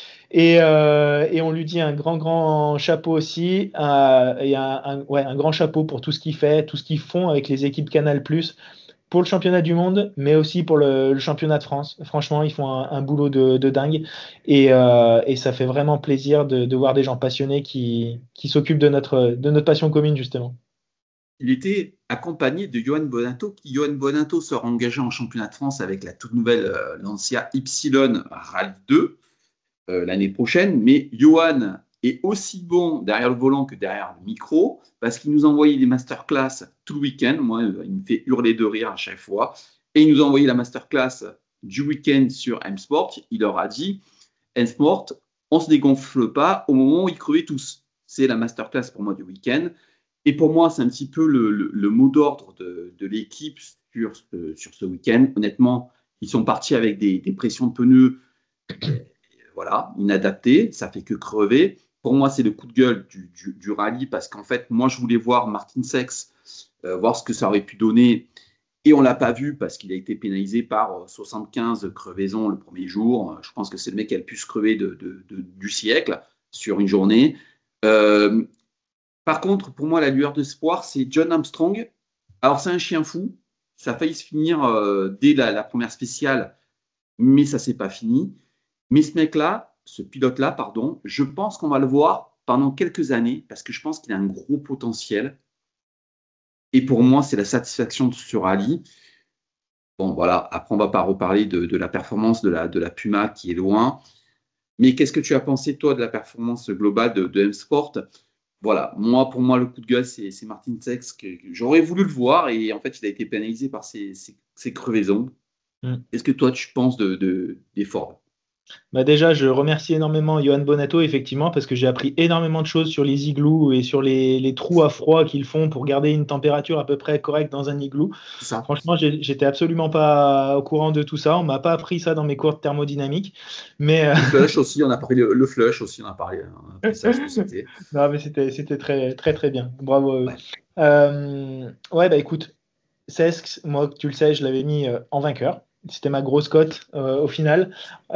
Speaker 2: et on lui dit un grand, grand chapeau aussi, et ouais, un grand chapeau pour tout ce qu'il fait, tout ce qu'ils font avec les équipes Canal+, pour le championnat du monde, mais aussi pour le championnat de France. Franchement, ils font un boulot de dingue, et ça fait vraiment plaisir de voir des gens passionnés qui s'occupent de notre passion commune, justement.
Speaker 1: Il était accompagné de Johan Bonanto, qui Johan Bonanto sera engagé en championnat de France avec la toute nouvelle Lancia Ypsilon Rally 2 l'année prochaine. Mais Johan est aussi bon derrière le volant que derrière le micro, parce qu'il nous a envoyé des masterclass tout le week-end. Moi, il me fait hurler de rire à chaque fois. Et il nous a envoyé la masterclass du week-end sur M-Sport. Il leur a dit, M-Sport, on ne se dégonfle pas au moment où ils crevaient tous. C'est la masterclass pour moi du week-end. Et pour moi, c'est un petit peu le mot d'ordre de l'équipe sur ce week-end. Honnêtement, ils sont partis avec des pressions de pneus voilà, inadaptées. Ça fait que crever. Pour moi, c'est le coup de gueule du rallye parce qu'en fait, moi, je voulais voir Martin Sex, voir ce que ça aurait pu donner. Et on ne l'a pas vu parce qu'il a été pénalisé par 75 crevaisons le premier jour. Je pense que c'est le mec qui a le plus crevé du siècle sur une journée. Euh, Par contre, pour moi, la lueur d'espoir, c'est John Armstrong. Alors, c'est un chien fou. Ça a failli se finir dès la première spéciale. mais ça s'est pas fini. Mais ce pilote-là, pardon, je pense qu'on va le voir pendant quelques années parce que je pense qu'il a un gros potentiel. Et pour moi, c'est la satisfaction sur rallye. Bon, voilà, après, on va pas reparler de la performance de la Puma qui est loin. Mais qu'est-ce que tu as pensé, toi, de la performance globale de M-Sport? Voilà, pour moi, le coup de gueule, c'est Martin Sex, que j'aurais voulu le voir et en fait, il a été pénalisé par ses crevaisons.
Speaker 2: Mm.
Speaker 1: Qu'est-ce que toi, tu penses des Ford?
Speaker 2: Bah déjà, je remercie énormément Johan Bonato, effectivement, parce que j'ai appris énormément de choses sur les igloos et sur les trous à froid qu'ils font pour garder une température à peu près correcte dans un igloo.
Speaker 1: C'est ça.
Speaker 2: Franchement, j'étais absolument pas au courant de tout ça. On m'a pas appris ça dans mes cours de thermodynamique. Mais,
Speaker 1: Le flush aussi, on a parlé le flush aussi, on a appris ça, ce que c'était.
Speaker 2: non, mais c'était très, très, très bien. Bravo à eux.
Speaker 1: Ouais.
Speaker 2: Ouais, bah écoute, Cesc, moi, tu le sais, je l'avais mis en vainqueur. C'était ma grosse cote au final.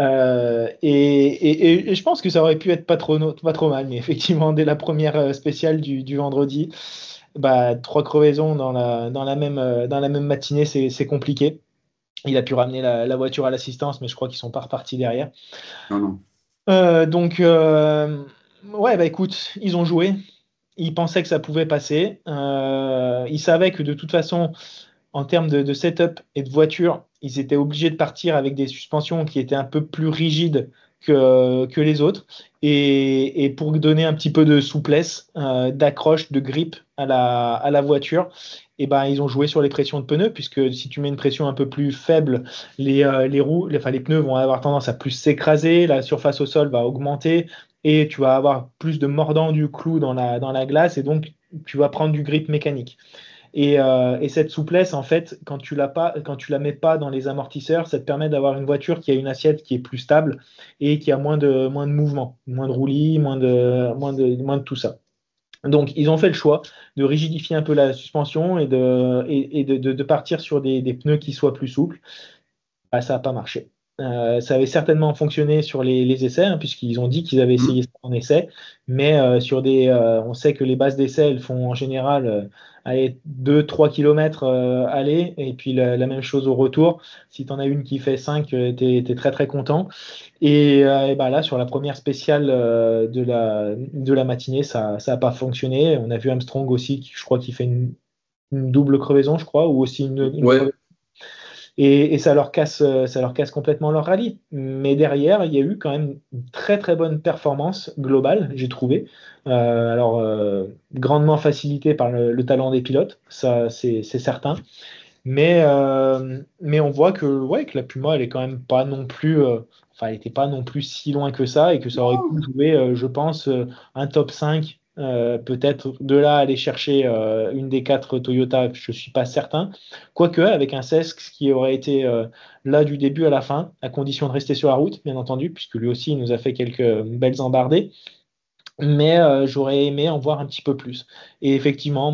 Speaker 2: Et je pense que ça aurait pu être pas trop mal. Mais effectivement, dès la première spéciale du vendredi, bah, 3 crevaisons dans la même matinée, c'est compliqué. Il a pu ramener la voiture à l'assistance, mais je crois qu'ils sont pas repartis derrière.
Speaker 1: Non, non.
Speaker 2: Donc, ouais, bah écoute, ils ont joué. Ils pensaient que ça pouvait passer. Ils savaient que de toute façon, en termes de setup et de voiture, ils étaient obligés de partir avec des suspensions qui étaient un peu plus rigides que les autres. Et pour donner un petit peu de souplesse, d'accroche, de grip à la voiture, et ben, ils ont joué sur les pressions de pneus, puisque si tu mets une pression un peu plus faible, les roues, enfin, les pneus vont avoir tendance à plus s'écraser, la surface au sol va augmenter, et tu vas avoir plus de mordant du clou dans la glace, et donc tu vas prendre du grip mécanique. Et cette souplesse, en fait, quand tu la mets pas dans les amortisseurs, ça te permet d'avoir une voiture qui a une assiette qui est plus stable et qui a moins de mouvement, moins de roulis, moins de tout ça. Donc, ils ont fait le choix de rigidifier un peu la suspension et de partir sur des pneus qui soient plus souples. Bah, ça n'a pas marché. Ça avait certainement fonctionné sur les essais, hein, puisqu'ils ont dit qu'ils avaient essayé
Speaker 1: Hum.
Speaker 2: ça en essai, mais on sait que les bases d'essai, elles font en général 2-3 km aller, et puis la même chose au retour. Si tu en as une qui fait 5, tu es, très très content. Et bah là, sur la première spéciale de la matinée, ça n'a pas fonctionné. On a vu Armstrong aussi, je crois qu'il fait une double crevaison, je crois, ou aussi une
Speaker 1: Ouais,
Speaker 2: crevaison, et ça leur casse complètement leur rallye. Mais derrière, il y a eu quand même une très très bonne performance globale, j'ai trouvé. Grandement facilité par le talent des pilotes, ça c'est certain. Mais on voit que, ouais, que la Puma, elle est quand même pas non plus, enfin, elle n'était pas non plus si loin que ça et que ça aurait pu jouer, je pense, un top 5. Peut-être de là aller chercher une des 4 Toyota, je ne suis pas certain. Quoique, avec un Cesc qui aurait été là du début à la fin, à condition de rester sur la route, bien entendu, puisque lui aussi il nous a fait quelques belles embardées. Mais j'aurais aimé en voir un petit peu plus. Et effectivement,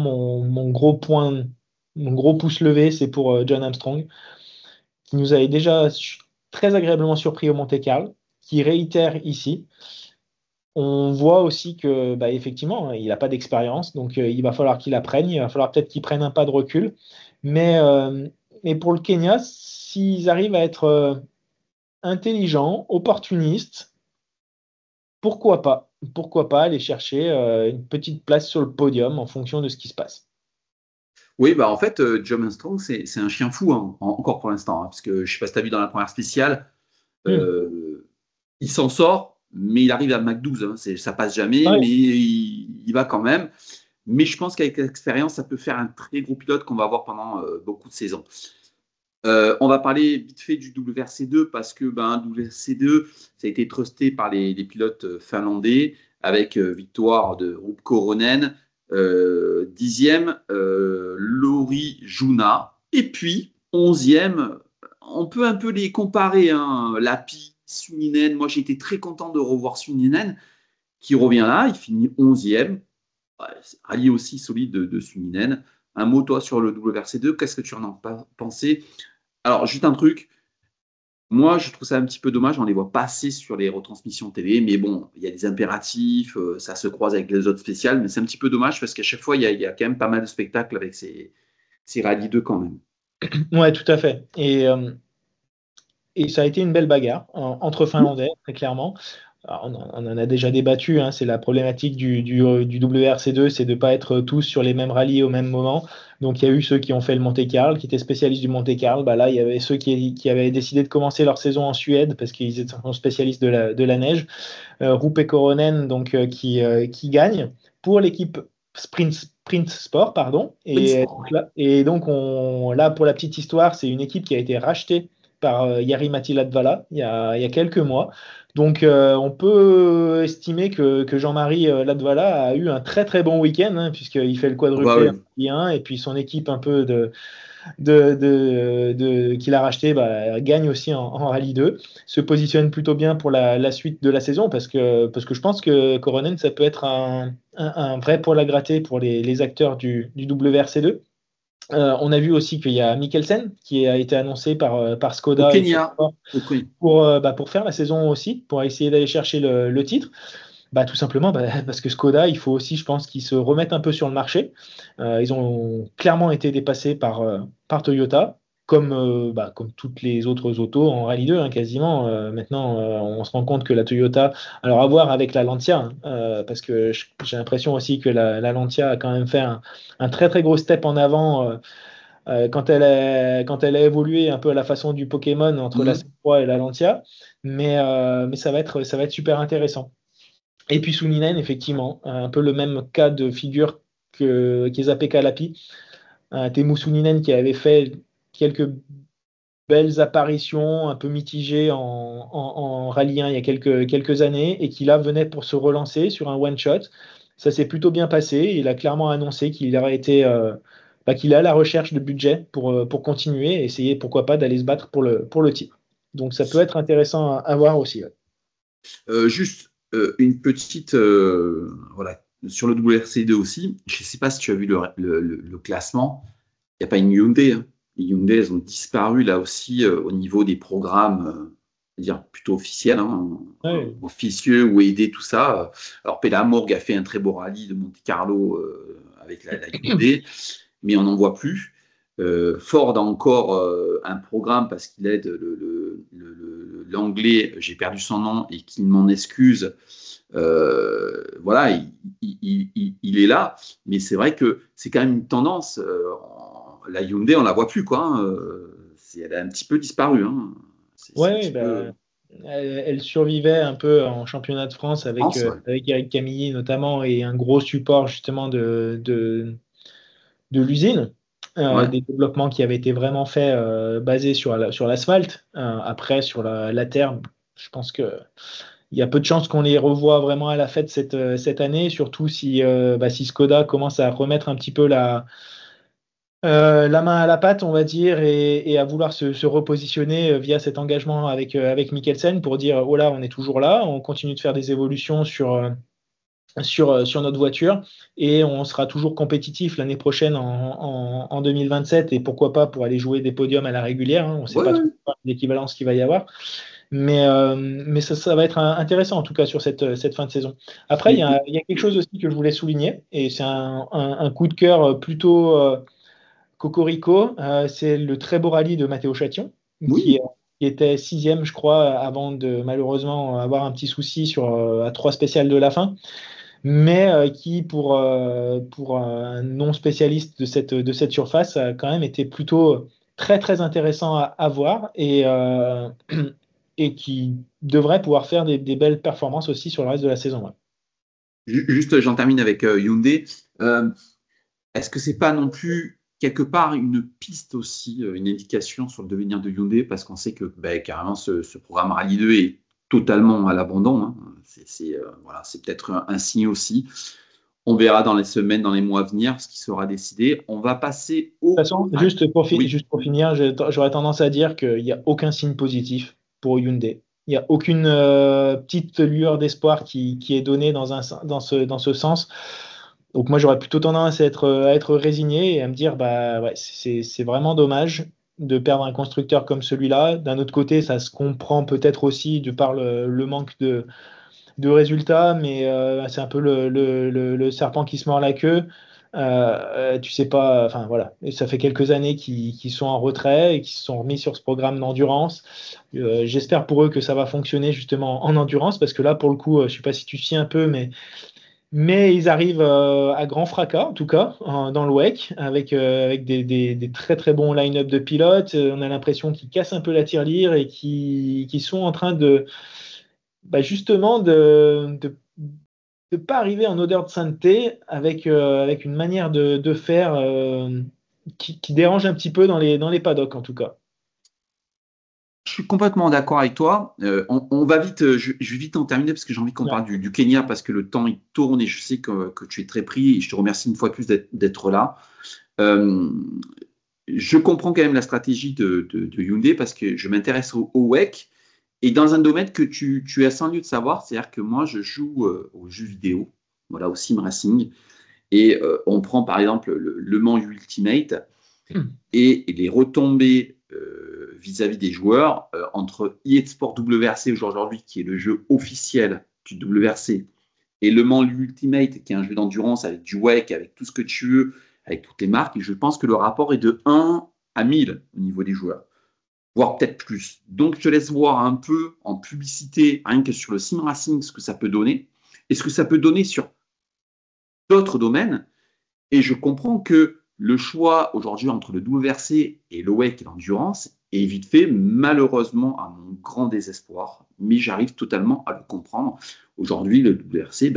Speaker 2: mon gros pouce levé, c'est pour John Armstrong, qui nous avait déjà très agréablement surpris au Monte-Carlo, qui réitère ici. On voit aussi que, bah, effectivement, il n'a pas d'expérience, donc il va falloir qu'il apprenne, il va falloir peut-être qu'il prenne un pas de recul. Mais, euh, mais pour le Kenya, s'ils arrivent à être intelligents, opportunistes, pourquoi pas? Pourquoi pas aller chercher une petite place sur le podium en fonction de ce qui se passe?
Speaker 1: oui, bah en fait, John Armstrong, c'est un chien fou, hein, encore pour l'instant, hein, parce que je sais pas si tu as vu dans la première spéciale,
Speaker 2: Hmm.
Speaker 1: il s'en sort, mais il arrive à Mach 12, hein, ça passe jamais,
Speaker 2: Ouais.
Speaker 1: mais il va quand même. Mais je pense qu'avec l'expérience, ça peut faire un très gros pilote qu'on va avoir pendant beaucoup de saisons. On va parler vite fait du WRC2 parce que ben, WRC2, ça a été trusté par les pilotes finlandais avec victoire de Rupko Ronen, 10e, Lauri Juna, et puis 11e. On peut un peu les comparer, hein, Lapi, Suninen. Moi, j'ai été très content de revoir Suninen qui revient là, il finit 11e. Ouais, allié aussi solide de Suninen. Un mot, toi, sur le WRC2, qu'est-ce que tu en as pensé? Alors, juste un truc, moi, je trouve ça un petit peu dommage, on les voit passer sur les retransmissions télé, mais bon, il y a des impératifs, ça se croise avec les autres spéciales, mais c'est un petit peu dommage parce qu'à chaque fois, il y a quand même pas mal de spectacles avec ces rallyes 2 quand même.
Speaker 2: Ouais, tout à fait. et ça a été une belle bagarre entre Finlandais, très clairement. Alors, on en a déjà débattu, hein, c'est la problématique du WRC2, c'est de ne pas être tous sur les mêmes rallyes au même moment. Donc il y a eu ceux qui ont fait le Monte-Carlo, qui étaient spécialistes du Monte-Carlo. Bah, là, il y avait ceux qui avaient décidé de commencer leur saison en Suède parce qu'ils étaient spécialistes de la neige. Rupe Koronen donc, qui gagne pour l'équipe Sprint Sport, pardon. Et donc, là, pour la petite histoire, c'est une équipe qui a été rachetée par Jari-Matti Latvala il y a quelques mois. Donc, on peut estimer que Jean-Marie Latvala a eu un très très bon week-end, hein, puisqu'il fait le quadruplé en 1 et puis son équipe un peu qu'il a racheté gagne aussi en Rallye 2, se positionne plutôt bien pour la suite de la saison parce que je pense que Coronen, ça peut être un vrai poil à gratter pour les acteurs du WRC2. On a vu aussi qu'il y a Mikkelsen qui a été annoncé par Skoda
Speaker 1: au Kenya.
Speaker 2: Pour faire la saison aussi, pour essayer d'aller chercher le titre. Tout simplement parce que Skoda, il faut aussi, je pense, qu'ils se remettent un peu sur le marché. Ils ont clairement été dépassés par Toyota, comme toutes les autres autos en Rallye 2, hein, quasiment. Maintenant, on se rend compte que la Toyota, alors à voir avec la Lancia, hein, parce que j'ai l'impression aussi que la Lancia a quand même fait un très très gros step en avant quand elle a évolué un peu à la façon du Pokémon entre la C3 et la Lancia. Mais ça va être super intéressant. Et puis Souninen, effectivement, un peu le même cas de figure qu'Esa-Pekka Lappi. Teemu Souninen qui avait fait quelques belles apparitions un peu mitigées en Rallye 1 il y a quelques années et qui là venait pour se relancer sur un one-shot. Ça s'est plutôt bien passé. Il a clairement annoncé qu'il aurait été qu'il est à la recherche de budget pour continuer et essayer, pourquoi pas, d'aller se battre pour le titre. Donc ça peut être intéressant à voir aussi.
Speaker 1: Ouais. Juste une petite voilà, sur le WRC2 aussi. Je ne sais pas si tu as vu le classement. Il n'y a pas une Hyundai. Hein. Les Hyundai, elles ont disparu là aussi au niveau des programmes, dire plutôt officiels, hein, officieux ou aidés, tout ça. Alors Pela Morg a fait un très beau rallye de Monte Carlo avec la Hyundai, mais on n'en voit plus. Ford a encore un programme parce qu'il aide l'anglais, j'ai perdu son nom et qu'il m'en excuse. Voilà, il est là, mais c'est vrai que c'est quand même une tendance. La Hyundai, on la voit plus, quoi. Hein. Elle a un petit peu disparu. Hein.
Speaker 2: Elle survivait un peu en championnat de France avec Eric Camilly notamment et un gros support justement de l'usine. Des développements qui avaient été vraiment faits basés sur l'asphalte. Après, sur la terre, je pense que il y a peu de chances qu'on les revoie vraiment à la fête cette année, surtout si Skoda commence à remettre un petit peu la main à la pâte, on va dire, et à vouloir se repositionner via cet engagement avec Mikkelsen pour dire oh là, on est toujours là, on continue de faire des évolutions sur notre voiture et on sera toujours compétitif l'année prochaine en 2027 et pourquoi pas pour aller jouer des podiums à la régulière. Hein, on ne sait pas trop l'équivalence qu'il va y avoir. Mais ça va être intéressant en tout cas sur cette fin de saison. Après, il y a quelque chose aussi que je voulais souligner et c'est un coup de cœur plutôt cocorico. C'est le très beau rallye de Matteo Chation qui était 6e, je crois, avant de malheureusement avoir un petit souci à 3 spéciales de la fin. Mais qui, pour un non-spécialiste de cette surface, a quand même été plutôt très, très intéressant à voir et qui devrait pouvoir faire des belles performances aussi sur le reste de la saison. Ouais.
Speaker 1: Juste, j'en termine avec Hyundai. Est-ce que c'est pas non plus quelque part une piste aussi, une indication sur le devenir de Hyundai, parce qu'on sait que carrément ce programme Rallye 2 est totalement à l'abandon. Hein. C'est peut-être un signe aussi. On verra dans les semaines, dans les mois à venir, ce qui sera décidé. On va passer au...
Speaker 2: De toute façon, juste pour finir, j'aurais tendance à dire qu'il n'y a aucun signe positif pour Hyundai. Il n'y a aucune petite lueur d'espoir qui est donnée dans ce sens. Donc moi, j'aurais plutôt tendance à être résigné et à me dire c'est vraiment dommage de perdre un constructeur comme celui-là. D'un autre côté, ça se comprend peut-être aussi de par le manque de résultats, mais c'est un peu le serpent qui se mord la queue. Tu sais pas, enfin voilà, et ça fait quelques années qu'ils sont en retrait et qu'ils se sont remis sur ce programme d'endurance. J'espère pour eux que ça va fonctionner justement en endurance parce que là, pour le coup, je sais pas si tu suis un peu, mais ils arrivent à grand fracas, en tout cas, dans le WEC, avec des très très bons line-up de pilotes. On a l'impression qu'ils cassent un peu la tirelire et qui sont en train de, justement, de pas arriver en odeur de sainteté avec une manière de faire qui dérange un petit peu dans les paddocks, en tout cas.
Speaker 1: Je suis complètement d'accord avec toi. On va vite, je vais vite en terminer parce que j'ai envie qu'on
Speaker 2: Ouais.
Speaker 1: parle du Kenya parce que le temps il tourne et je sais que tu es très pris et je te remercie une fois de plus d'être là. Euh, je comprends quand même la stratégie de Hyundai parce que je m'intéresse au WEC et dans un domaine que tu as sans lieu de savoir, c'est-à-dire que moi je joue aux jeux vidéo, voilà, au sim racing et on prend par exemple le Mans Ultimate et les retombées vis-à-vis des joueurs entre eSport WRC aujourd'hui, qui est le jeu officiel du WRC, et Le Mans Ultimate, qui est un jeu d'endurance avec du WEC, avec tout ce que tu veux, avec toutes les marques, et je pense que le rapport est de 1 à 1000 au niveau des joueurs, voire peut-être plus. Donc je te laisse voir un peu en publicité, rien que sur le sim racing, ce que ça peut donner, et ce que ça peut donner sur d'autres domaines. Et je comprends que le choix aujourd'hui entre le WRC et l'OWEC et l'endurance est vite fait, malheureusement, à mon grand désespoir, mais j'arrive totalement à le comprendre. Aujourd'hui, le WRC,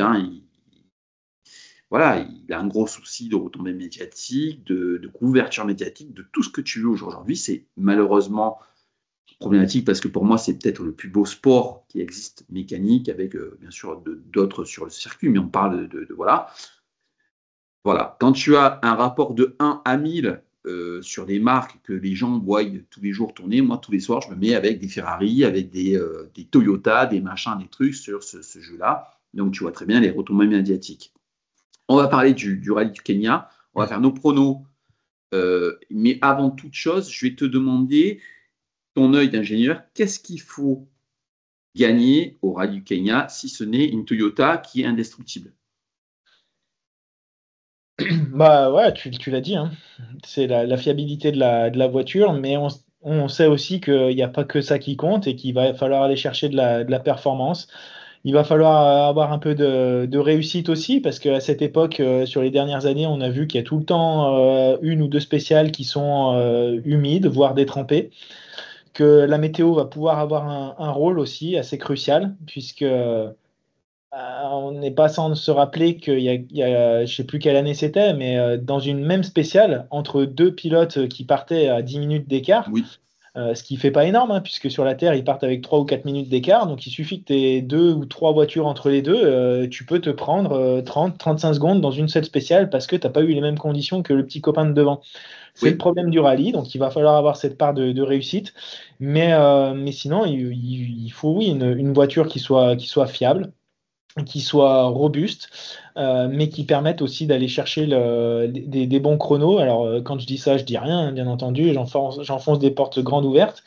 Speaker 1: voilà, il a un gros souci de retombée médiatique, de couverture médiatique, de tout ce que tu veux aujourd'hui. C'est malheureusement problématique parce que pour moi, c'est peut-être le plus beau sport qui existe mécanique, avec bien sûr d'autres sur le circuit, mais on parle voilà. Voilà, quand tu as un rapport de 1 à 1000 sur des marques que les gens voient tous les jours tourner, moi tous les soirs je me mets avec des Ferrari, avec des Toyota, des machins, des trucs sur ce jeu-là. Donc tu vois très bien les retombées médiatiques. On va parler du rallye du Kenya, on va faire nos pronos. Mais avant toute chose, je vais te demander ton œil d'ingénieur, qu'est-ce qu'il faut gagner au rallye du Kenya si ce n'est une Toyota qui est indestructible?
Speaker 2: Bah ouais, tu l'as dit, hein. C'est la fiabilité de la voiture, mais on sait aussi qu'il n'y a pas que ça qui compte et qu'il va falloir aller chercher de la performance. Il va falloir avoir un peu de réussite aussi, parce qu'à cette époque, sur les dernières années, on a vu qu'il y a tout le temps une ou deux spéciales qui sont humides, voire détrempées, que la météo va pouvoir avoir un rôle aussi assez crucial, puisque on n'est pas sans se rappeler je ne sais plus quelle année c'était, mais dans une même spéciale, entre deux pilotes qui partaient à 10 minutes d'écart,
Speaker 1: Oui,
Speaker 2: ce qui fait pas énorme, hein, puisque sur la Terre, ils partent avec 3 ou 4 minutes d'écart. Donc, il suffit que tu aies deux ou trois voitures entre les deux. Tu peux te prendre 30-35 secondes dans une seule spéciale parce que tu n'as pas eu les mêmes conditions que le petit copain de devant. C'est le
Speaker 1: oui.
Speaker 2: problème du rallye. Donc, il va falloir avoir cette part de réussite. Mais sinon, il faut, oui, une voiture qui soit fiable, qui soit robuste, mais qui permettent aussi d'aller chercher des bons chronos. Alors, quand je dis ça, je dis rien, hein, bien entendu, j'enfonce des portes grandes ouvertes,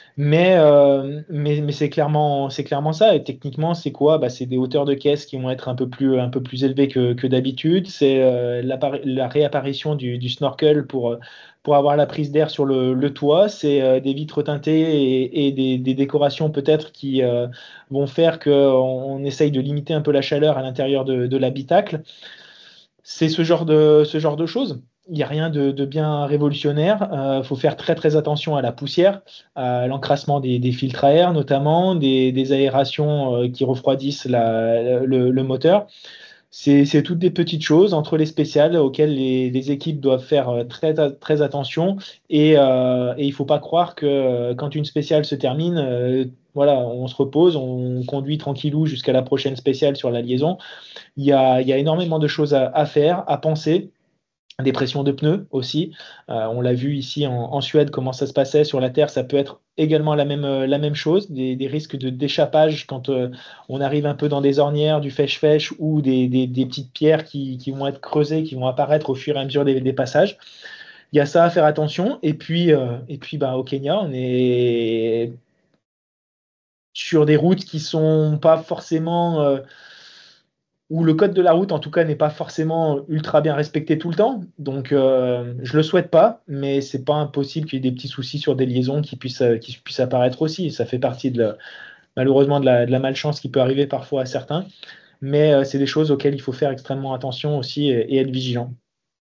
Speaker 2: mais c'est clairement ça. Et techniquement, c'est quoi? Bah, c'est des hauteurs de caisse qui vont être un peu plus élevées que d'habitude. C'est la réapparition du snorkel pour avoir la prise d'air sur le toit. C'est des vitres teintées et des décorations peut-être qui vont faire qu'on essaye de limiter un peu la chaleur à l'intérieur de l'habitacle. C'est ce genre de choses. Il n'y a rien de bien révolutionnaire. Il faut faire très très attention à la poussière, à l'encrassement des filtres à air notamment, des aérations qui refroidissent le moteur. C'est toutes des petites choses entre les spéciales auxquelles les équipes doivent faire très, très attention. Et il ne faut pas croire que quand une spéciale se termine, voilà, on se repose, on conduit tranquillou jusqu'à la prochaine spéciale sur la liaison. Il y a énormément de choses à faire, à penser. Des pressions de pneus aussi. On l'a vu ici en Suède, comment ça se passait. Sur la Terre, ça peut être également la même chose. Des risques d'échappage quand on arrive un peu dans des ornières, du fèche-fèche ou des petites pierres qui vont être creusées, qui vont apparaître au fur et à mesure des passages. Il y a ça à faire attention. Et puis bah, au Kenya, on est sur des routes qui sont pas forcément où le code de la route, en tout cas, n'est pas forcément ultra bien respecté tout le temps. Donc, je le souhaite pas, mais c'est pas impossible qu'il y ait des petits soucis sur des liaisons qui puissent apparaître aussi. Ça fait partie malheureusement de la malchance qui peut arriver parfois à certains. Mais c'est des choses auxquelles il faut faire extrêmement attention aussi et être vigilant.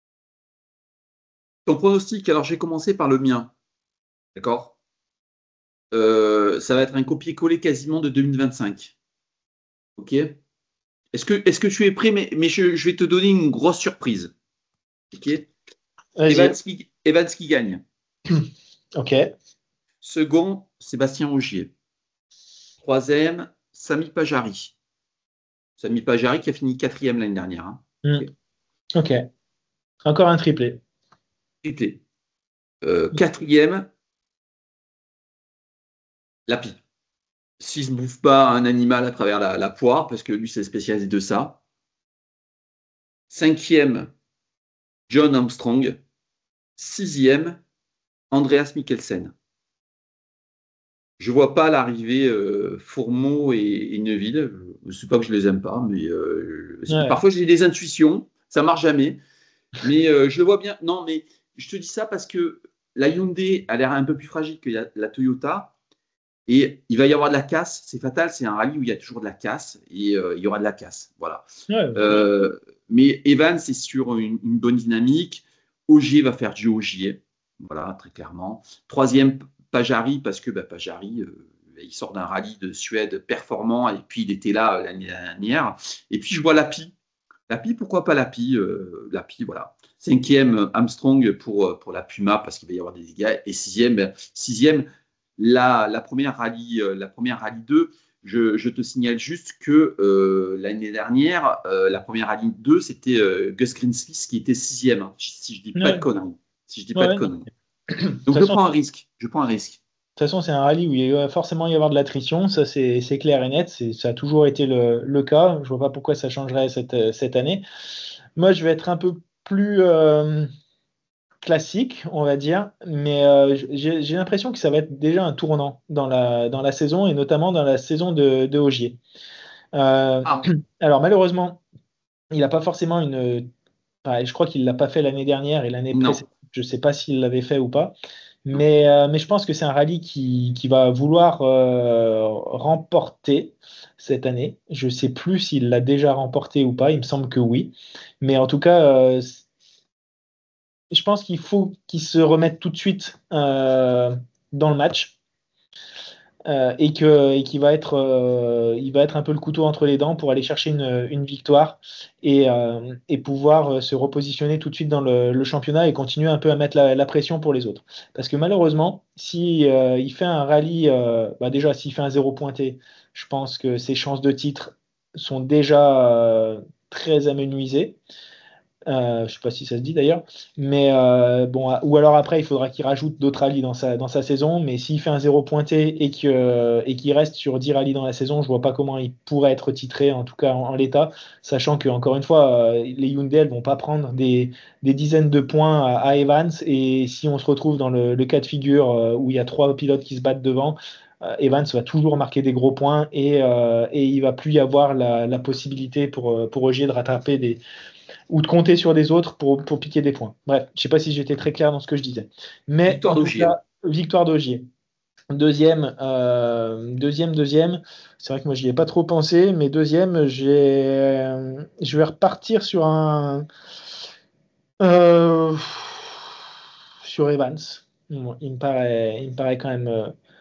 Speaker 1: Ton pronostic, alors j'ai commencé par le mien, d'accord? Ça va être un copier-coller quasiment de 2025. Ok? Est-ce que tu es prêt? Mais je vais te donner une grosse surprise. Ok?
Speaker 2: Vas-y.
Speaker 1: Evans qui gagne.
Speaker 2: Ok.
Speaker 1: Second, Sébastien Ogier. Troisième, Sami Pajari. Sami Pajari qui a fini quatrième l'année dernière. Hein.
Speaker 2: Hmm.
Speaker 1: Ok.
Speaker 2: Ok. Encore un triplé.
Speaker 1: Triplé. Quatrième, Lapi. S'il ne bouffe pas un animal à travers la poire, parce que lui, c'est spécialisé de ça. Cinquième, John Armstrong. Sixième, Andreas Mikkelsen. Je ne vois pas l'arrivée Fourmeau et Neuville. Je ne pas que je les aime pas, mais
Speaker 2: Ouais.
Speaker 1: parfois j'ai des intuitions. Ça marche jamais. Mais je le vois bien. Non, mais je te dis ça parce que la Hyundai a l'air un peu plus fragile que la Toyota. Et il va y avoir de la casse. C'est fatal. C'est un rallye où il y a toujours de la casse. Et il y aura de la casse. Voilà.
Speaker 2: Ouais.
Speaker 1: Euh, mais Evan, c'est sur une bonne dynamique. Ogier va faire du Ogier. Voilà, très clairement. Troisième, Pajari, parce que Pajari, il sort d'un rallye de Suède performant. Et puis, il était là l'année dernière. Et puis, je vois Lapi. Lapi, pourquoi pas Lapi Lapi, voilà. Cinquième, Armstrong pour la Puma, parce qu'il va y avoir des dégâts. Et sixième, la première rallye 2. Je te signale juste que l'année dernière, la première rallye 2, c'était Gus Greensmith qui était sixième, hein, si je dis pas de
Speaker 2: Ouais.
Speaker 1: conneries. Si je dis pas de
Speaker 2: Ouais, non.
Speaker 1: conneries.
Speaker 2: De toute
Speaker 1: Donc je
Speaker 2: façon,
Speaker 1: prends un risque. Je prends un risque.
Speaker 2: toute façon, c'est un rallye où il va forcément y avoir de l'attrition, ça c'est clair et net, ça a toujours été le cas, je vois pas pourquoi ça changerait cette année. Moi, je vais être un peu plus classique, on va dire, mais j'ai l'impression que ça va être déjà un tournant dans la saison et notamment dans la saison de Ogier. Euh,
Speaker 1: Ah,
Speaker 2: alors malheureusement, il n'a pas forcément une. Enfin, je crois qu'il l'a pas fait l'année dernière et l'année
Speaker 1: non.
Speaker 2: précédente. Je ne sais pas s'il l'avait fait ou pas. Mais je pense que c'est un rallye qui va vouloir remporter cette année. Je ne sais plus s'il l'a déjà remporté ou pas. Il me semble que oui. Mais en tout cas, je pense qu'il faut qu'il se remette tout de suite dans le match. Et qu'il va être un peu le couteau entre les dents pour aller chercher une victoire et pouvoir se repositionner tout de suite dans le championnat et continuer un peu à mettre la pression pour les autres. Parce que malheureusement, si il fait un rallye, déjà s'il fait un zéro pointé, je pense que ses chances de titre sont déjà très amenuisées. Je ne sais pas si ça se dit d'ailleurs, mais bon, ou alors après il faudra qu'il rajoute d'autres rallyes dans sa saison, mais s'il fait un zéro pointé et qu'il reste sur 10 rallyes dans la saison, je vois pas comment il pourrait être titré, en tout cas en l'état, sachant que encore une fois, les Hyundai elles vont pas prendre des dizaines de points à Evans, et si on se retrouve dans le cas de figure où il y a trois pilotes qui se battent devant, Evans va toujours marquer des gros points et il va plus y avoir la possibilité pour Ogier de rattraper ou de compter sur des autres pour piquer des points. Bref, je ne sais pas si j'étais très clair dans ce que je disais. Mais
Speaker 1: Victoire
Speaker 2: en tout
Speaker 1: d'Ogier.
Speaker 2: cas, victoire d'Ogier. Deuxième. C'est vrai que moi, je n'y ai pas trop pensé, mais deuxième, je vais repartir euh, sur Evans. Bon, il me paraît quand même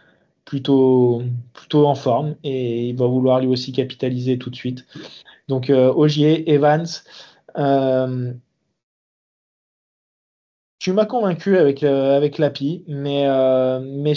Speaker 2: plutôt en forme et il va vouloir lui aussi capitaliser tout de suite. Donc, Ogier, Evans. Euh, Tu m'as convaincu avec l'API, mais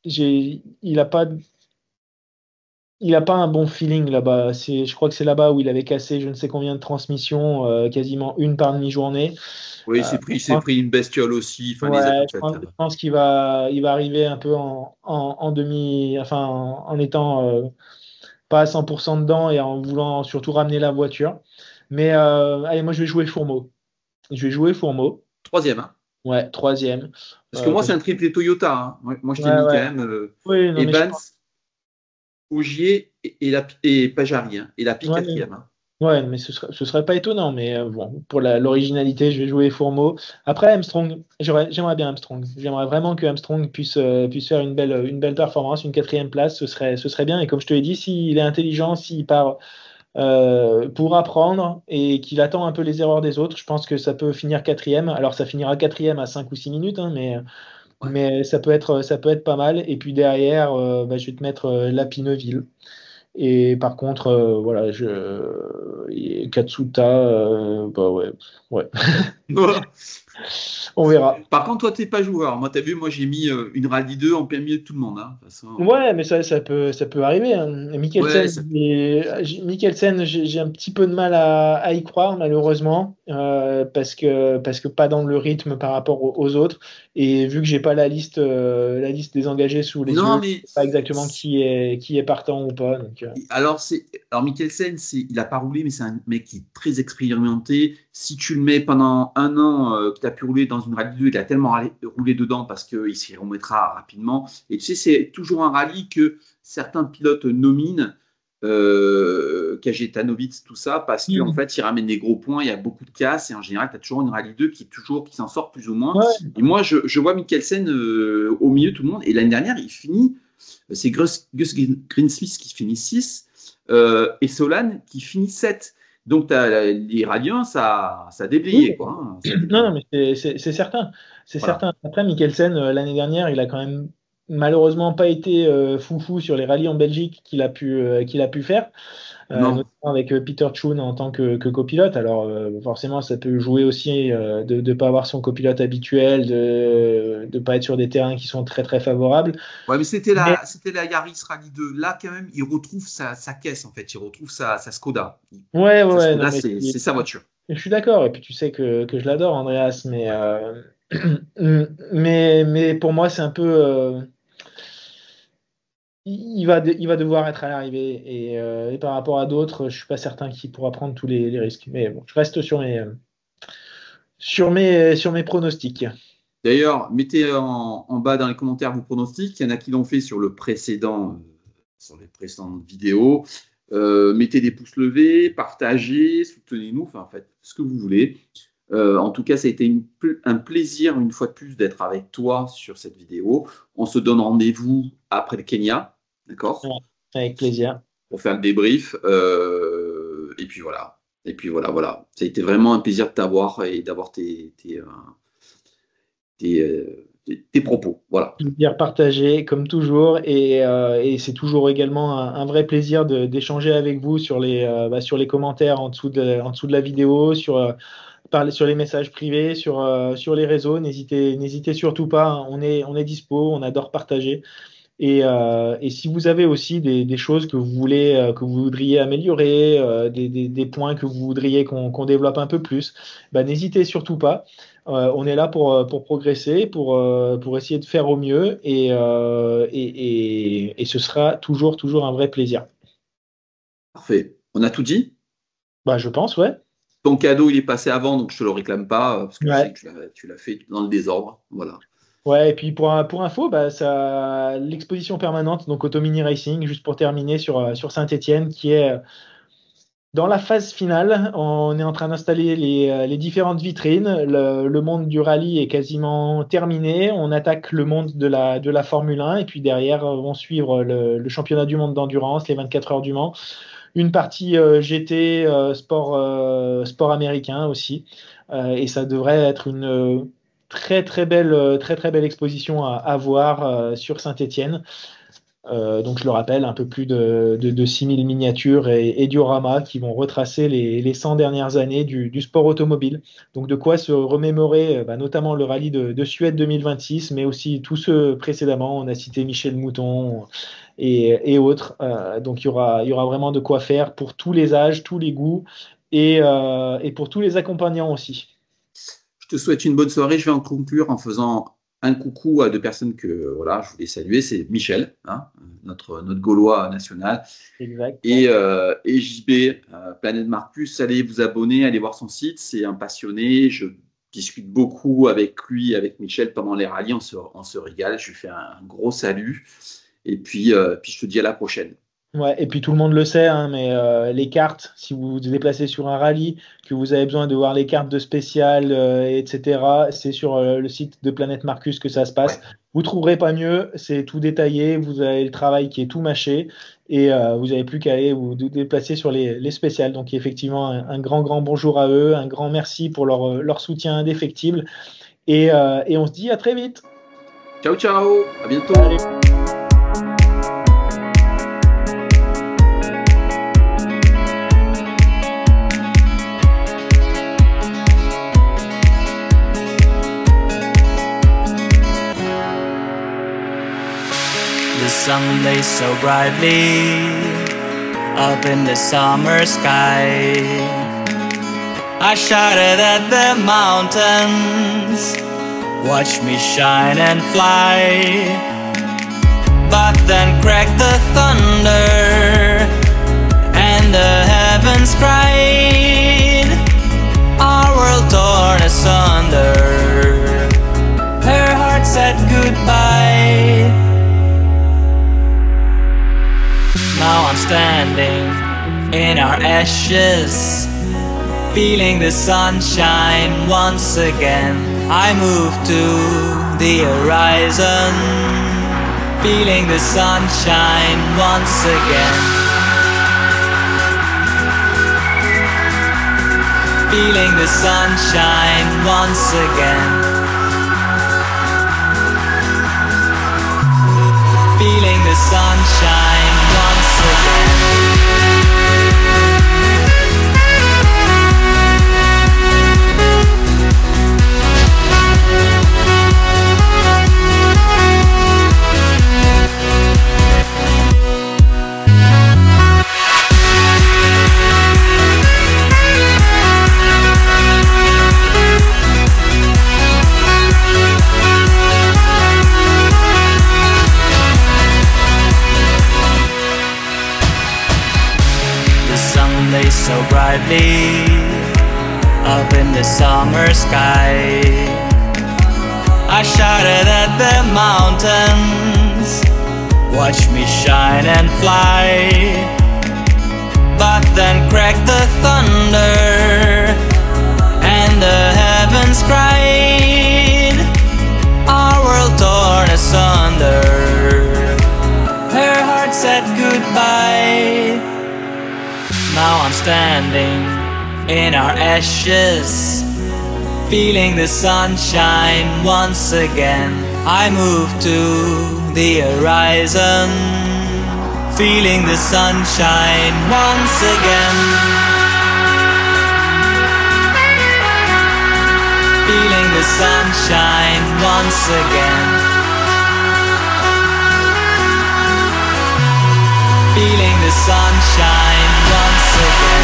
Speaker 2: il a pas un bon feeling là-bas. Je crois que c'est là-bas où il avait cassé je ne sais combien de transmissions, quasiment une par demi-journée.
Speaker 1: Oui,
Speaker 2: Euh,
Speaker 1: il
Speaker 2: je
Speaker 1: s'est
Speaker 2: pense,
Speaker 1: pris une bestiole aussi. Enfin, les a
Speaker 2: ouais,
Speaker 1: toutes
Speaker 2: je
Speaker 1: faites.
Speaker 2: pense, je pense qu'il va arriver un peu en demi, enfin en étant pas à 100% dedans et en voulant surtout ramener la voiture. Mais allez, moi je vais jouer Fourmeau. Je vais jouer Fourmeau.
Speaker 1: Troisième, hein.
Speaker 2: Ouais, troisième.
Speaker 1: Parce que moi, c'est
Speaker 2: Parce
Speaker 1: un triplé Toyota. Hein. Moi, je t'ai
Speaker 2: ouais,
Speaker 1: mis quand
Speaker 2: ouais.
Speaker 1: même
Speaker 2: Oui, non, mais je
Speaker 1: Evans,
Speaker 2: pense.
Speaker 1: Ogier et Pajari. Hein. Et Lapi
Speaker 2: Ouais, mais
Speaker 1: quatrième. Hein.
Speaker 2: Ouais, mais ce serait pas étonnant, mais bon, pour l'originalité, je vais jouer Fourmeau. Après, Armstrong, j'aimerais bien Armstrong. J'aimerais vraiment que Armstrong puisse faire une belle performance, une quatrième place, ce serait bien. Et comme je te l'ai dit, s'il est intelligent, s'il part pour apprendre et qu'il attend un peu les erreurs des autres, je pense que ça peut finir quatrième. Alors, ça finira quatrième à 5 ou 6 minutes, hein,
Speaker 1: Ouais.
Speaker 2: mais ça peut être pas mal. Et puis derrière, bah, je vais te mettre Lapineville. Et par contre, voilà, et Katsuta, bah ouais, ouais. On verra.
Speaker 1: Par contre, toi, t'es pas joueur. Moi, t'as vu, moi, j'ai mis une rallye 2 en plein milieu de tout le monde, hein. De toute façon,
Speaker 2: Ouais, mais ça peut arriver, hein.
Speaker 1: ouais, ça.
Speaker 2: Mikkelsen, j'ai un petit peu de mal à y croire, malheureusement, parce que pas dans le rythme par rapport aux autres. Et vu que j'ai pas la liste des engagés sous les
Speaker 1: Non,
Speaker 2: yeux, je
Speaker 1: mais
Speaker 2: sais pas exactement qui est partant ou pas. Donc,
Speaker 1: alors Mikkelsen, il a pas roulé, mais c'est un mec qui est très expérimenté. Si tu le mets pendant un an, qu'il a pu rouler dans une rallye 2, il a tellement roulé dedans parce qu'il s'y remettra rapidement. Et tu sais, c'est toujours un rallye que certains pilotes nominent, Kajetanovic, tout ça, parce qu'en
Speaker 2: Hmm.
Speaker 1: fait, il ramène des gros points, il y a beaucoup de casse, et en général, tu as toujours une rallye 2 qui s'en sort plus ou moins.
Speaker 2: Ouais,
Speaker 1: Et moi, je vois Mikkelsen au milieu de tout le monde. Et l'année dernière, il finit. C'est Gus Greensmith qui finit 6 et Solane qui finit 7. Donc, les Radiens, ça a
Speaker 2: oui.
Speaker 1: déblayé, quoi, hein, ça a
Speaker 2: Non,
Speaker 1: déblayé.
Speaker 2: non, mais c'est certain. C'est
Speaker 1: Voilà.
Speaker 2: certain. Après, Mikkelsen, l'année dernière, il a quand même malheureusement pas été foufou sur les rallyes en Belgique qu'il a pu faire,
Speaker 1: Non.
Speaker 2: notamment avec Peter Choon en tant que copilote. Alors, forcément, ça peut jouer aussi de ne pas avoir son copilote habituel, de ne pas être sur des terrains qui sont très, très favorables.
Speaker 1: Ouais, mais
Speaker 2: Mais
Speaker 1: c'était la Yaris Rally 2. Là, quand même, il retrouve sa caisse, en fait. Il retrouve sa Skoda.
Speaker 2: ouais, ouais,
Speaker 1: Sa
Speaker 2: ouais, non,
Speaker 1: Skoda,
Speaker 2: mais
Speaker 1: c'est sa voiture.
Speaker 2: je suis d'accord. Et puis, tu sais que je l'adore, Andreas,
Speaker 1: Ouais.
Speaker 2: mais pour moi, c'est un peu. Il va devoir être à l'arrivée et par rapport à d'autres, je suis pas certain qu'il pourra prendre tous les risques. Mais bon, je reste sur mes pronostics.
Speaker 1: D'ailleurs, mettez en bas dans les commentaires vos pronostics. Il y en a qui l'ont fait sur les précédentes vidéos. Mettez des pouces levés, partagez, soutenez-nous, enfin, faites ce que vous voulez. En tout cas, ça a été un plaisir, une fois de plus, d'être avec toi sur cette vidéo. On se donne rendez-vous après le Kenya,
Speaker 2: Ouais,
Speaker 1: d'accord?
Speaker 2: avec plaisir.
Speaker 1: Pour faire le débrief. Et puis voilà. Et puis voilà, voilà. Ça a été vraiment un plaisir de t'avoir et d'avoir tes propos. Voilà.
Speaker 2: Plaisir partagé, comme toujours, et c'est toujours également un vrai plaisir d'échanger avec vous sur les commentaires en dessous de la vidéo, sur les messages privés, sur les réseaux. N'hésitez surtout pas, hein. On est dispo, on adore partager. Et si vous avez aussi des choses que vous voulez, que vous voudriez améliorer, des points que vous voudriez qu'on développe un peu plus, bah, n'hésitez surtout pas. On est là pour progresser, pour essayer de faire au mieux, et ce sera toujours un vrai plaisir.
Speaker 1: Parfait. On a tout dit.
Speaker 2: Bah, je pense, ouais.
Speaker 1: Ton cadeau, il est passé avant, donc je te le réclame pas, parce que je sais
Speaker 2: Ouais.
Speaker 1: que tu l'as fait dans le désordre. Voilà.
Speaker 2: Ouais, et puis pour info, bah, l'exposition permanente, donc Automini Racing, juste pour terminer sur Saint-Étienne, qui est dans la phase finale. On est en train d'installer les différentes vitrines. Le monde du rallye est quasiment terminé. On attaque le monde de la Formule 1 et puis derrière vont suivre le championnat du monde d'endurance, les 24 heures du Mans, une partie GT, sport américain aussi. Et ça devrait être une très très belle exposition à voir sur Saint-Étienne. Donc, je le rappelle, un peu plus de 6000 miniatures et dioramas qui vont retracer les 100 dernières années du sport automobile. Donc, de quoi se remémorer, bah, notamment le rallye de Suède 2026, mais aussi tous ceux précédemment. On a cité Michel Mouton et autres. Donc, il y aura vraiment de quoi faire pour tous les âges, tous les goûts et pour tous les accompagnants aussi.
Speaker 1: Je te souhaite une bonne soirée. Je vais en conclure en faisant un coucou à deux personnes que voilà, je voulais saluer. C'est Michel, hein, notre Gaulois national,
Speaker 2: Exact.
Speaker 1: et JB, Planète Marcus. Allez vous abonner, allez voir son site. C'est un passionné. Je discute beaucoup avec lui, avec Michel pendant les rallyes. On se régale. Je lui fais un gros salut. Et puis je te dis à la prochaine.
Speaker 2: Ouais, et puis tout le monde le sait, hein, mais les cartes, si vous vous déplacez sur un rallye, que vous avez besoin de voir les cartes de spécial, etc., c'est sur le site de Planète Marcus que ça se
Speaker 1: Ouais.
Speaker 2: passe. Vous trouverez pas mieux, c'est tout détaillé, vous avez le travail qui est tout mâché, et vous n'avez plus qu'à aller vous déplacer sur les spéciales. Donc effectivement, un grand, grand bonjour à eux, un grand merci pour leur soutien indéfectible, et on se dit à très vite.
Speaker 1: Ciao, ciao, à bientôt.
Speaker 2: Allez.
Speaker 3: The sun blazed so brightly up in the summer sky. I shouted at the mountains, watch me shine and fly. But then cracked the thunder and the heavens cried, our world torn asunder. Her heart said goodbye. Now I'm standing in our ashes, feeling the sunshine once again. I move to the horizon, feeling the sunshine once again. Feeling the sunshine once again. Feeling the sunshine once again. So brightly up in the summer sky, I shouted at the mountains, watch me shine and fly. But then cracked the thunder and the heavens cried, our world torn asunder. Her heart said goodbye. Now I'm standing in our ashes, feeling the sunshine once again. I move to the horizon, feeling the sunshine once again. Feeling the sunshine once again. Feeling the sunshine once again.